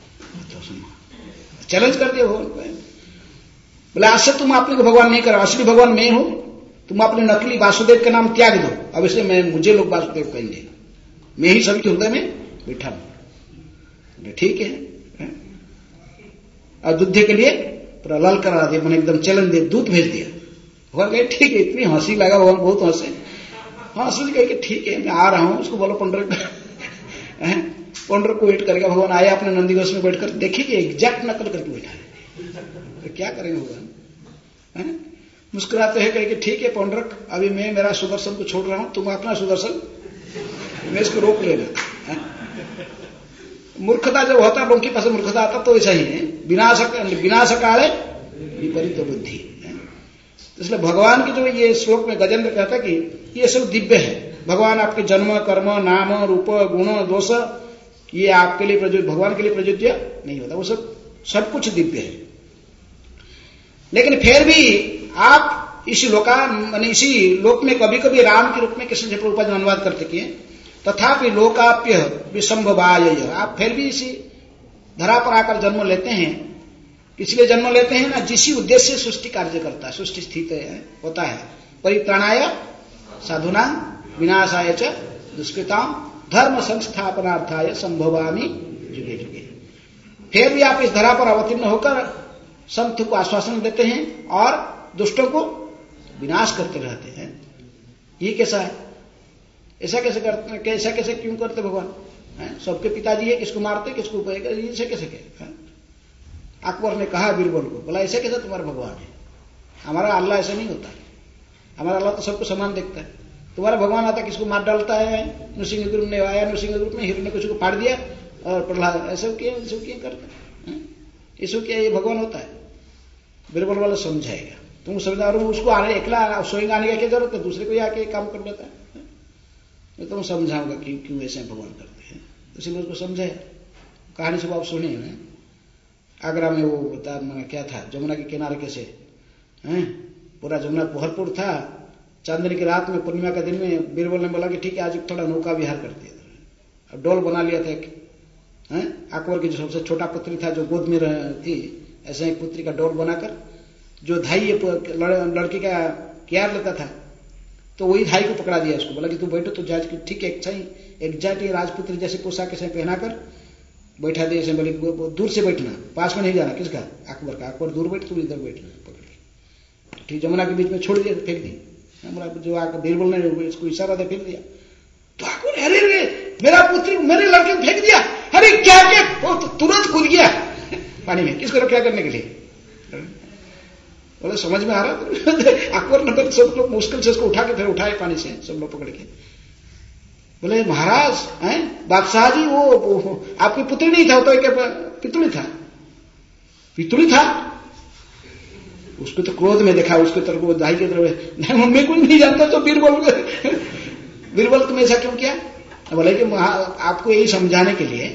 चैलेंज कर दिया भगवान को, बोले आज से तुम अपने को भगवान नहीं करो, असली भगवान मैं हूं, तुम अपने नकली वासुदेव के नाम त्याग दो, अब इसलिए मैं मुझे लोग वासुदेव कहेंगे, मैं ही सबके हृदय में बैठा हूं। ठीक है, है? और युद्ध के लिए पूरा लाल करा दिया, मैंने एकदम चैलेंज दे दूत भेज दिया। भगवान कहे ठीक है, इतनी हंसी लगा, भगवान बहुत हंसे, हाँ सोच कहे कि ठीक है मैं आ रहा हूं, उसको बोलो पंडर पंडर को वेट करेगा। भगवान आया अपने नंदीघोष में बैठकर, देखिए एग्जैक्ट नकल करके बैठा है, तो क्या करेंगे भगवान? मुस्कुराते हैं, कहे कि ठीक है पौंड्रक, अभी मैं मेरा सुदर्शन को छोड़ रहा हूं, तुम अपना सुदर्शन मैं इसको रोक लेना। मूर्खता जब होता है, लोगों के पास मूर्खता आता तो ऐसा ही है, विनाशक विनाशकाले विपरीत बुद्धि। इसलिए भगवान की जो ये श्लोक में गजेंद्र कहता है कि ये सब दिव्य है। भगवान आपके जन्म कर्म नाम रूप गुण दोष ये आपके लिए प्रयोज्य, भगवान के लिए प्रयोज्य नहीं होता, वो सब सब कुछ दिव्य है। लेकिन फिर भी आप इस लोका माने इसी लोक में कभी कभी राम के रूप में कृष्ण जी प्रभुपाद अनुवाद करते किए, तथापि लोकाप्य विसंभवाय, आप फिर भी इसी धरा पर आकर जन्म लेते हैं, इसलिए जन्म लेते हैं ना जिसी उद्देश्य से सृष्टि कार्य करता है, सृष्टि स्थित है, होता है। परित्राणाय साधुना विनाशाय च दुष्कृताम धर्म संस्थापनार्थाय संभवामि जुगे जुगे। फिर भी आप इस धरा पर अवतीर्ण होकर संत को आश्वासन देते हैं और दुष्टों को विनाश करते रहते हैं। ये कैसा है? ऐसा कैसे करते, कैसा कैसे क्यों करते भगवान? सबके पिताजी है, किसको मारते किसको ऐसे कैसे क्या? अकबर ने कहा बीरबल को, बोला ऐसे कैसे तुम्हारा भगवान है? हमारा अल्लाह ऐसा नहीं होता, हमारा अल्लाह तो सबको समान देखता है। तुम्हारा भगवान आता किसको मार डालता है, नृसिंह ग्रुप ने आया, नृसिंह ग्रुप में हिरण्य कुछ को फाड़ दिया और प्रहलाद ऐसा किया, ऐसा किया करता है, ऐसा क्या ये भगवान होता है? बीरबल वाला समझाएगा, तुम समझा, उसको आने अकेला स्वयं आने की क्या जरूरत है, दूसरे को ही आके काम कर देता है। मैं तुम समझाऊंगा कि क्यों ऐसे भगवान करते हैं, इसलिए उसको समझाया। कहानी सब आप सुने हैं। आगरा में वो बता क्या था, जमुना के किनारे कैसे हैं, पूरा जमुना भरपूर था। चांदनी की रात में, पूर्णिमा के दिन में बीरबल ने बोला कि ठीक है आज थोड़ा नौका विहार करते हैं। अब डोल बना लिया था एक, अकबर की जो सबसे छोटा पुत्री था जो गोद में थी, ऐसे एक पुत्री का डोल बनाकर जो धाई लड़की का केयर लेता था, तो वही धाई को पकड़ा दिया उसको, बोला कि तू बैठो तो जाज ठीक है, अच्छा ही एग्जैक्ट राजपुत्री जैसे पोशाक ऐसे पहनाकर बैठा दिया, ऐसे बोले दूर से बैठना, पास में नहीं जाना। किसका? अकबर का। अकबर दूर बैठ, तू इधर बैठना पकड़ के, ठीक जमुना के बीच में छोड़ दिया, फेंक दी। जो आकर बीरबल ने इसको इशारा दे फेंक दिया, तो अकबर अरे रे मेरा पुत्री मेरे लड़के को फेंक दिया, अरे क्या क्या, वो तो तुरंत कूद गया पानी में। किसको रक्षा करने के लिए? बोले समझ में आ रहा? अकबर ने सब लोग मुश्किल से उसको उठा के फिर उठाए पानी से, सब लोग पकड़ के। बोले महाराज हैं बादशाह जी, वो, वो आपकी पुत्री नहीं था, तो क्या पितुड़ी था? पितुड़ी था? उसको तो क्रोध में देखा, उसके तरफ वो दाई के तरफ, नहीं मम्मी को नहीं जानता तो बीरबल बीरबल तुम ऐसा क्यों किया? बोले कि आपको यही समझाने के लिए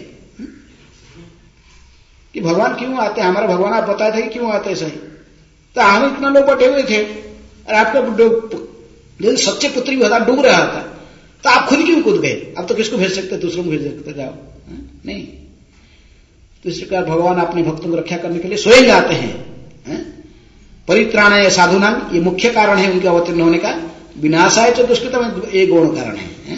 कि भगवान क्यों आते हैं, हमारा भगवान आप बताए थे कि क्यों आते हैं सही, तो हम इतना लोग बैठे हुए थे और आपका सच्चे पुत्री भी होता डूब रहा था, तो आप खुद क्यों कूद गए? अब तो किसको भेज सकते, दूसरों को भेज सकते, जाओ नहीं। तो इस प्रकार भगवान अपने भक्तों को रक्षा करने के लिए स्वयं आते हैं। परित्राणाय साधुनां, ये मुख्य कारण है उनके अवतीर्ण होने का। विनाशाय च दुष्कृतम, ये गौण कारण है।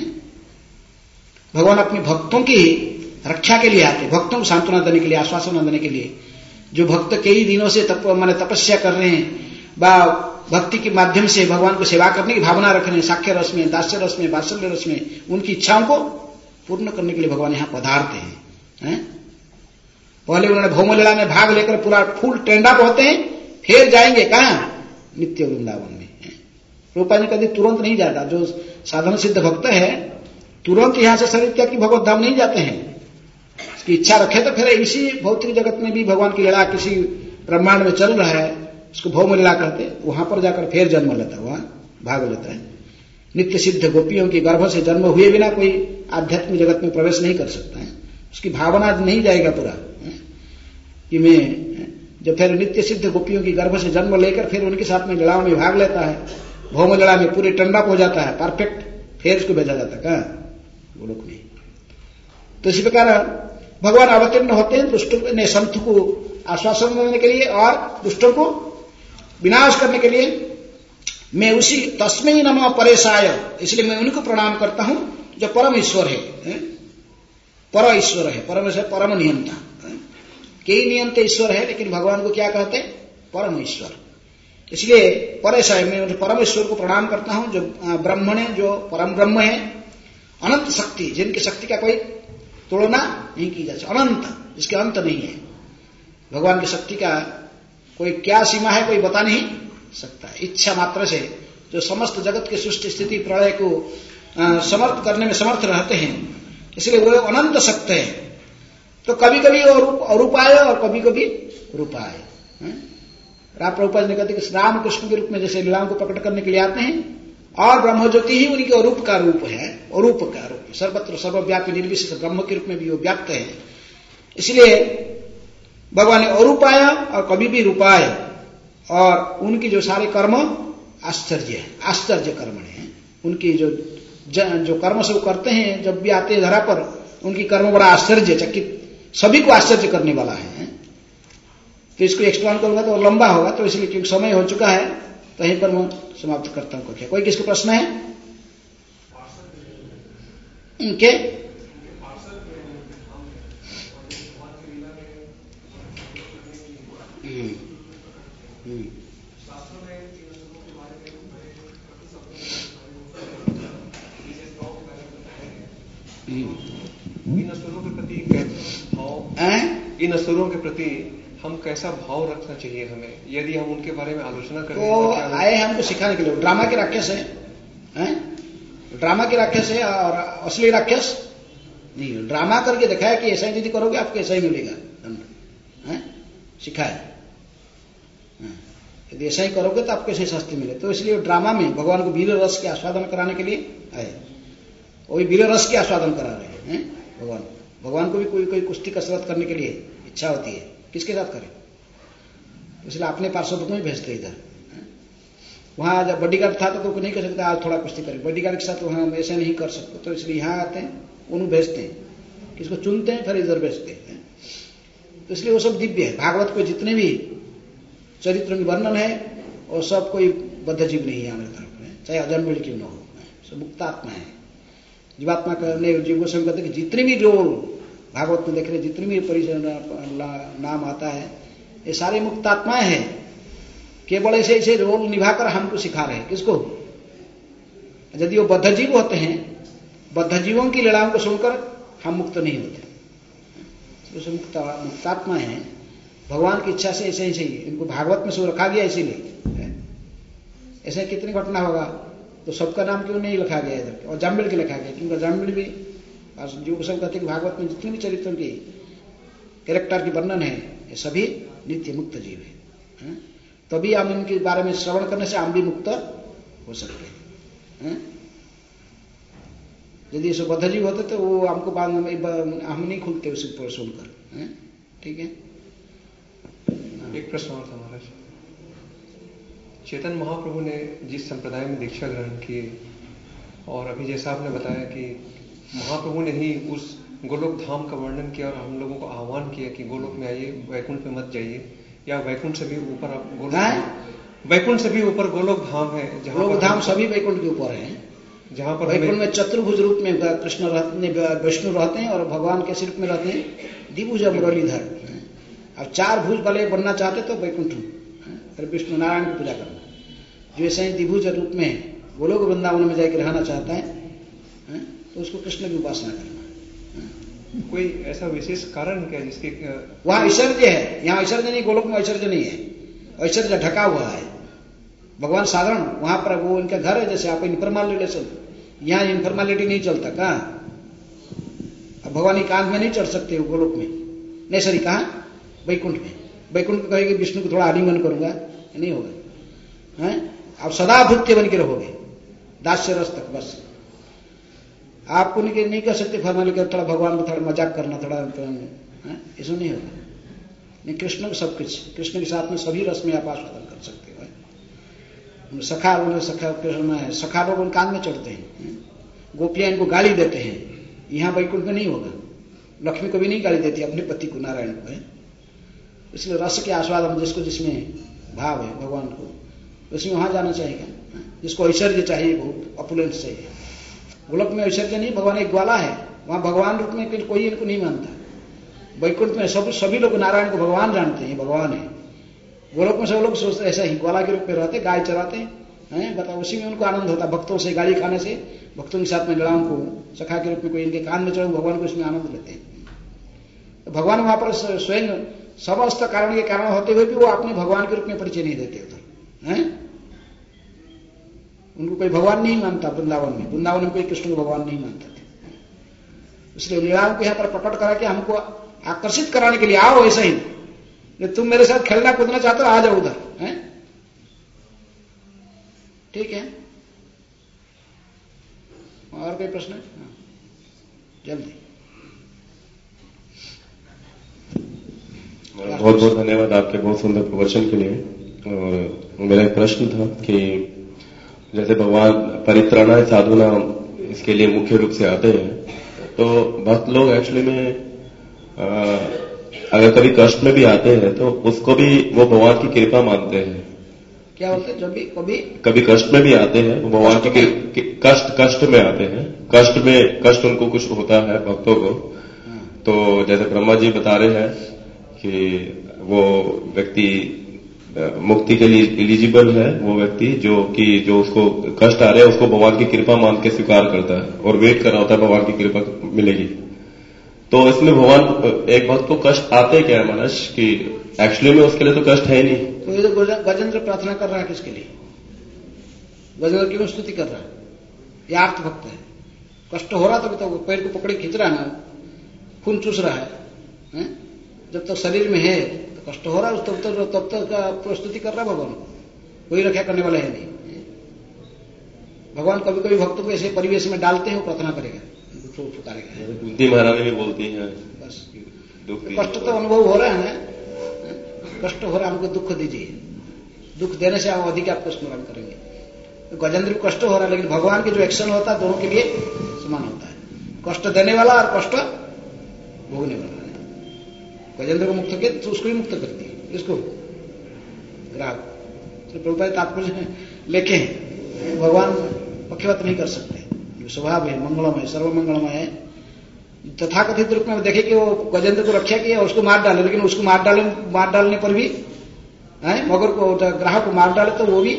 भगवान अपने भक्तों की रक्षा के लिए आते, भक्तों को सांत्वना देने के लिए, आश्वासन देने के लिए। जो भक्त कई दिनों से तप माने तपस्या कर रहे हैं, बा भक्ति के माध्यम से भगवान को सेवा करने की भावना रख रहे हैं, साख्य रस में, दास्य रस में, वात्सल्य रस में, उनकी इच्छाओं को पूर्ण करने के लिए भगवान यहाँ पधारते हैं, हैं? पहले उन्होंने भौमलीला में भाग लेकर पूरा फूल टेंडा पहुंचते हैं, फिर जाएंगे कहां? नित्य वृंदावन में। रूपा जी कभी तुरंत नहीं जाता, जो साधन सिद्ध भक्त है तुरंत यहां से शरीर त्याग की भगवत धाम नहीं जाते हैं। इसकी इच्छा रखे तो फिर इसी भौतिक जगत में भी भगवान की लीला किसी ब्रह्मांड में चल रहा है, उसको भौम लीला कहते, वहां पर जाकर फिर जन्म लेता है, वहां भाग लेता है। नित्य सिद्ध गोपियों की गर्भ से जन्म हुए बिना कोई आध्यात्मिक जगत में प्रवेश नहीं कर सकता है, उसकी भावना नहीं जाएगा पूरा कि मैं, जब फिर नित्य सिद्ध गोपियों की गर्भ से जन्म लेकर फिर उनके साथ में लीलाओं में भाग लेता है, भौम लीला में पूरे टंडा हो जाता है परफेक्ट, फिर उसको भेजा जाता है कहां? गोलोक में। तो इसी प्रकार भगवान अवतीर्ण होते हैं दुष्टों ने संत को आश्वासन देने के लिए और दुष्टों को विनाश करने के लिए। मैं उसी तस्मै नमः परेशाय, इसलिए मैं उनको प्रणाम करता हूं जो परम ईश्वर है, है? पर ईश्वर है, परम से परम नियंता। कई नियंता ईश्वर है, लेकिन भगवान को क्या कहते हैं? परम ईश्वर। इसलिए परेशाय, मैं परम ईश्वर को प्रणाम करता हूं जो ब्रह्मण है, जो परम ब्रह्म है, अनंत शक्ति, जिनकी शक्ति का कोई तुलना नहीं की जा सकती, अनंत, जिसके अंत नहीं है। भगवान की शक्ति का कोई क्या सीमा है कोई बता नहीं सकता। इच्छा मात्र से जो समस्त जगत की सृष्टि स्थिति प्रलय को समर्थ करने में समर्थ रहते हैं, इसलिए वो अनंत शक्ति है। तो कभी कभी अरूपाय और कभी कभी रूपाय। राम प्रभुपाद ने कहते कि राम कृष्ण के रूप में जैसे लीलाओं को प्रकट करने के लिए आते हैं, और ब्रह्म ज्योति ही उनके अरूप का रूप है, अरूप का रूप, सर्वत्र सर्वव्यापी निर्विशेष ब्रह्म के रूप में भी वो व्याप्त है। इसलिए भगवान ने अरूपाय और कभी भी रूपाय, और उनकी जो सारे कर्म आश्चर्य है, आश्चर्य कर्म है। उनकी जो जो कर्म सब करते हैं, जब भी आते हैं धरा पर, उनकी कर्म बड़ा आश्चर्य चकित, सभी को आश्चर्य करने वाला है। तो इसको एक्सप्लेन करूंगा तो लंबा होगा, तो इसलिए क्योंकि समय हो चुका है तो यहीं पर मैं समाप्त करता हूं। क्या कोई किसको प्रश्न है? उनके हम्म हम्म इन असुरों के प्रति भाव इन असुरों के प्रति हम कैसा भाव रखना चाहिए हमें, यदि हम उनके बारे में आलोचना करें? तो आए हमको सिखाने के लिए, ड्रामा के राक्षस है, हैं? ड्रामा के राक्षस है और असली राक्षस नहीं। ड्रामा करके दिखाया कि ऐसा ही यदि करोगे आपको ऐसा ही मिलेगा दंड, सिखाया। यदि ऐसा ही करोगे तो आपको ऐसे शास्ति मिले। तो इसलिए ड्रामा में भगवान को वीर रस के आस्वादन कराने के लिए आए, वही वीर रस के आस्वादन करा रहे हैं भगवान। भगवान को भी कोई कोई कुश्ती कसरत करने के लिए इच्छा होती है, किसके साथ करें? इसलिए अपने पार्षद को ही भेजते इधर। वहां जब बॉडीगार्ड था तो कोई नहीं कर सकता आज थोड़ा कुश्ती करें, बॉडीगार्ड के साथ तो हम ऐसे नहीं कर सकते, तो इसलिए यहाँ आते हैं, उन्हें भेजते हैं, किसको चुनते हैं, फिर इधर भेजते हैं। तो इसलिए वो सब दिव्य है। भागवत को जितने भी चरित्र की वर्णन है और सब कोई बद्ध जीव नहीं है हमारे तरफ में, चाहे अजन्मल क्यों न हो, सब मुक्तात्मा है। जीवात्मा करने जीव गोस्वामी कहते हैं कि जितने भी रोल भागवत में देख रहे, जितने भी परिचय नाम आता है, ये सारे मुक्तात्माएं हैं। केवल ऐसे ऐसे रोल निभाकर हमको सिखा रहे हैं। किसको? यदि वो बद्ध जीव होते हैं, बद्ध जीवों की लीलाओं को सुनकर हम मुक्त नहीं होते। तो मुक्त मुक्तात्मा है, भगवान की इच्छा से ऐसे ऐसे ही इनको भागवत में सब रखा गया, इसीलिए ऐसे कितनी घटना होगा तो सबका नाम क्यों नहीं लिखा गया इधर, और जाम्बिल के लिखा गया, क्योंकि जाम्बिल भी जो सब कहते हैं कि भागवत में जितने भी चरित्रों की कैरेक्टर की वर्णन है ये सभी नित्य मुक्त जीव है। तभी हम इनके बारे में श्रवण करने से हम भी मुक्त हो सकते हैं। यदि ऐसे बद्ध जीव होते तो वो हमको बाद में हम नहीं खुलते उसी पर सुनकर। ठीक है। एक प्रश्न और था महाराज, चेतन महाप्रभु ने जिस संप्रदाय में दीक्षा ग्रहण की, और अभी जैसा आपने बताया कि महाप्रभु ने ही उस गोलोक धाम का वर्णन किया और हम लोगों को आह्वान किया कि गोलोक में आइए, वैकुंठ में मत जाइए, या वैकुंठ से भी ऊपर आप गोलोक, वैकुंठ से भी ऊपर गोलोक धाम है, जहाँ गोलोक धाम सभी वैकुंठ के ऊपर है, जहाँ पर वैकुंठ में चतुर्भुज रूप में कृष्ण विष्णु रहते हैं और भगवान के रूप में रहते हैं द्विभुज मुरलीधर। अब चार भुज वाले बनना चाहते तो वैकुंठ फिर विष्णु नारायण की पूजा करना। जो ऐसे द्विभुज रूप में गोलोक वृंदावन में जाकर रहना चाहता है तो उसको कृष्ण की उपासना करना। कोई ऐसा विशेष कारण क्या जिसके वहां ऐश्वर्य है, यहाँ ऐश्वर्य नहीं, गोलोक में ऐश्वर्य नहीं है, ऐश्वर्य ढका हुआ है। भगवान साधारण वहां पर वो इनका घर है, जैसे आप इनफॉर्मल रिलेशन, यहाँ इनफॉर्मेलिटी नहीं चलता। कहाँ अब भगवान एकांत में नहीं चढ़ सकते गोलोक में, नहीं सॉरी कहाँ वैकुंठ में। वैकुंठ में कहेगी विष्णु को थोड़ा आलिंगन करूंगा, नहीं होगा। हैं आप सदा भृत्य बन के रहोगे दास्य रस तक, बस आपको नहीं, नहीं कर सकते फॉर्मेलिटी थोड़ा भगवान को थोड़ा मजाक करना, थोड़ा ऐसा नहीं होगा। नहीं, कृष्ण को सब कुछ, कृष्ण के साथ में सभी रस में आप आस्वादन कर सकते हो। सखा उन्हें सखा कृष्ण सखा लोग उन कान में चढ़ते हैं, गोपियां इनको गाली देते हैं, यहाँ वैकुंठ में नहीं होगा। लक्ष्मी को भी नहीं गाली देती अपने पति को, नारायण को है। इसलिए रस के आस्वादन जिसको जिसमें भाव है भगवान को, उसमें वहां जाना चाहिए। जिसको ऐश्वर्य चाहिए, बहुत अपुलेंस चाहिए, गोलोक में ऐश्वर्य नहीं, भगवान एक ग्वाला है, वहां भगवान रूप में कोई इनको नहीं मानता। वैकुंठ में सब सभी लोग नारायण को भगवान जानते हैं, भगवान है। गोलोक में सब लोग सोचते ऐसा ही ग्वाला के रूप में रहते, गाय चराते हैं, बताओ उसी में उनको आनंद होता। भक्तों से गाली खाने से, भक्तों के साथ में लड़ाओं को सखा के रूप में कोई इनके कान में चढ़ो, भगवान को इसमें आनंद लेते हैं। तो भगवान वहां पर स्वयं समस्त कारण के कारण होते हुए भी वो अपने भगवान के रूप में परिचय नहीं देते उधर हैं। उनको कोई भगवान नहीं मानता वृंदावन में, वृंदावन में कोई कृष्ण को भगवान नहीं मानता थे। इसलिए लीलाओं को यहाँ पर प्रकट करा के हमको आकर्षित कराने के लिए, आओ ऐसा ही, तुम मेरे साथ खेलना कूदना चाहते हो आ जाओ उधर हैं। ठीक है, और कोई प्रश्न? जल्दी। बहुत बहुत धन्यवाद आपके बहुत सुंदर प्रवचन के लिए। और मेरा एक प्रश्न था कि जैसे भगवान परित्राणाय साधुना इसके लिए मुख्य रूप से आते हैं, तो भक्त लोग एक्चुअली में आ, अगर कभी कष्ट में भी आते हैं तो उसको भी वो भगवान की कृपा मानते हैं। क्या बोलते हैं? जब भी कभी कभी कष्ट में भी आते हैं वो भगवान की कष्ट कष्ट में आते हैं, कष्ट में कष्ट उनको कुछ होता है भक्तों को, तो जैसे ब्रह्मा जी बता रहे हैं कि वो व्यक्ति मुक्ति के लिए एलिजिबल है वो व्यक्ति जो कि जो उसको कष्ट आ रहे हैं उसको भगवान की कृपा मान के स्वीकार करता है और वेट कर रहा होता है भगवान की कृपा मिलेगी। तो इसमें भगवान एक भक्त को कष्ट आते क्या है मनस कि एक्चुअली में उसके लिए तो कष्ट है ही नहीं। तो ये तो गजेंद्र प्रार्थना कर रहा है किसके लिए? गजेंद्र क्यों स्तुति कर रहा है? ये आर्त भक्त है। कष्ट हो रहा तभी तो पैर को पकड़े खींच रहा है ना, खून चूस रहा है, है? जब तक शरीर में है तो कष्ट हो रहा है, तब तक तब तक प्रस्तुति कर रहा है भगवान को, कोई रक्षा करने वाला है नहीं। भगवान कभी कभी भक्तों को ऐसे परिवेश में डालते हैं, वो प्रार्थना करेगा, पुकारेगा। कुंती महारानी भी बोलती है बस दुख कष्ट तो अनुभव हो रहा है ना, कष्ट हो रहा है, हमको दुख दीजिए, दुख देने से हम अधिक आपको स्मरण करेंगे। तो गजेंद्र को कष्ट हो रहा है, लेकिन भगवान के जो एक्शन होता है दोनों के लिए समान होता है, कष्ट देने वाला और कष्ट भोगने वाला। गजेंद्र को मुक्त किया तो उसको ही मुक्त करती है, इसको ग्राहक। तो प्रभुपाद तात्पर्य लेके भगवान पक्षपात नहीं कर सकते, जो स्वभाव है मंगलमय सर्वमंगलमय है। तथाकथित रूप में देखे कि वो गजेंद्र को रक्षा किया, उसको मार डाले, लेकिन उसको मार डाले मार डालने पर भी है मगर को ग्राहक को मार डाले तो वो भी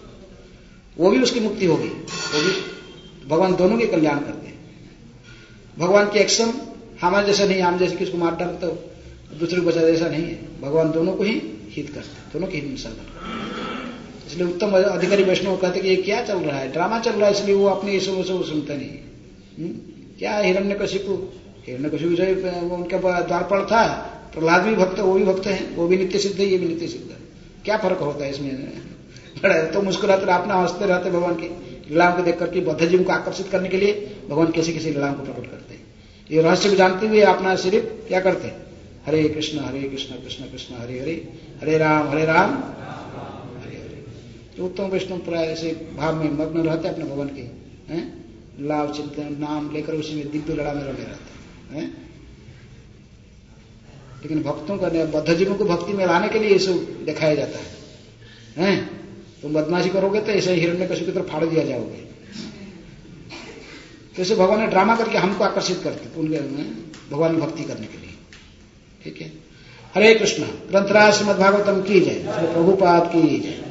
वो भी उसकी मुक्ति होगी, वो भी भगवान दोनों के कल्याण करते हैं। भगवान की एक्शन हमारे जैसा नहीं, हम जैसे किसको मार डाले तो दूसरे को बचा, ऐसा नहीं है। भगवान दोनों को ही हित करते हैं, दोनों के हित में साधन करते। इसलिए उत्तम अधिकारी वैष्णव कहते कि ये क्या चल रहा है, ड्रामा चल रहा है, इसलिए वो अपने ईश्वर से वो सुनते नहीं। हुँ? क्या हिरण्यकशिपु हिरण्यकशिपु जो उनके द्वारपाल था, प्रहलाद भी भक्त, वो भी भक्त है, वो भी नित्य सिद्ध है, ये भी नित्य सिद्ध है। क्या फर्क होता है इसमें? बड़ा तो मुस्कुराते अपना हंसते रहते भगवान की लीलाओं को देख करके, बद्ध जीव को आकर्षित करने के लिए भगवान कैसे कैसे लीलाओं को प्रकट करते हैं। ये रहस्य को जानते हुए अपना सिर्फ क्या करते हैं, हरे कृष्ण हरे कृष्ण कृष्ण कृष्ण हरे हरे, हरे राम हरे राम हरे हरे। तो उत्तम वैष्णव प्राय ऐसे भाव में मग्न रहते अपने भगवान के हैं, लाभ चिंतन नाम लेकर उसी में दिव्य लड़ा में लगे रहते हैं। लेकिन भक्तों का बद्ध जीवों को भक्ति में लाने के लिए ये सब दिखाया जाता है, हैं? तुम बदमाशी करोगे तो ऐसे हिरण्यकशिपु की तरफ फाड़ दिया जाओगे। तो ऐसे भगवान ने ड्रामा करके हमको आकर्षित करते उनके भगवान की भक्ति करने के लिए। ठीक है, हरे कृष्ण। ग्रंथराज श्रीमद्भागवतम की जय, प्रभुपाद की जय।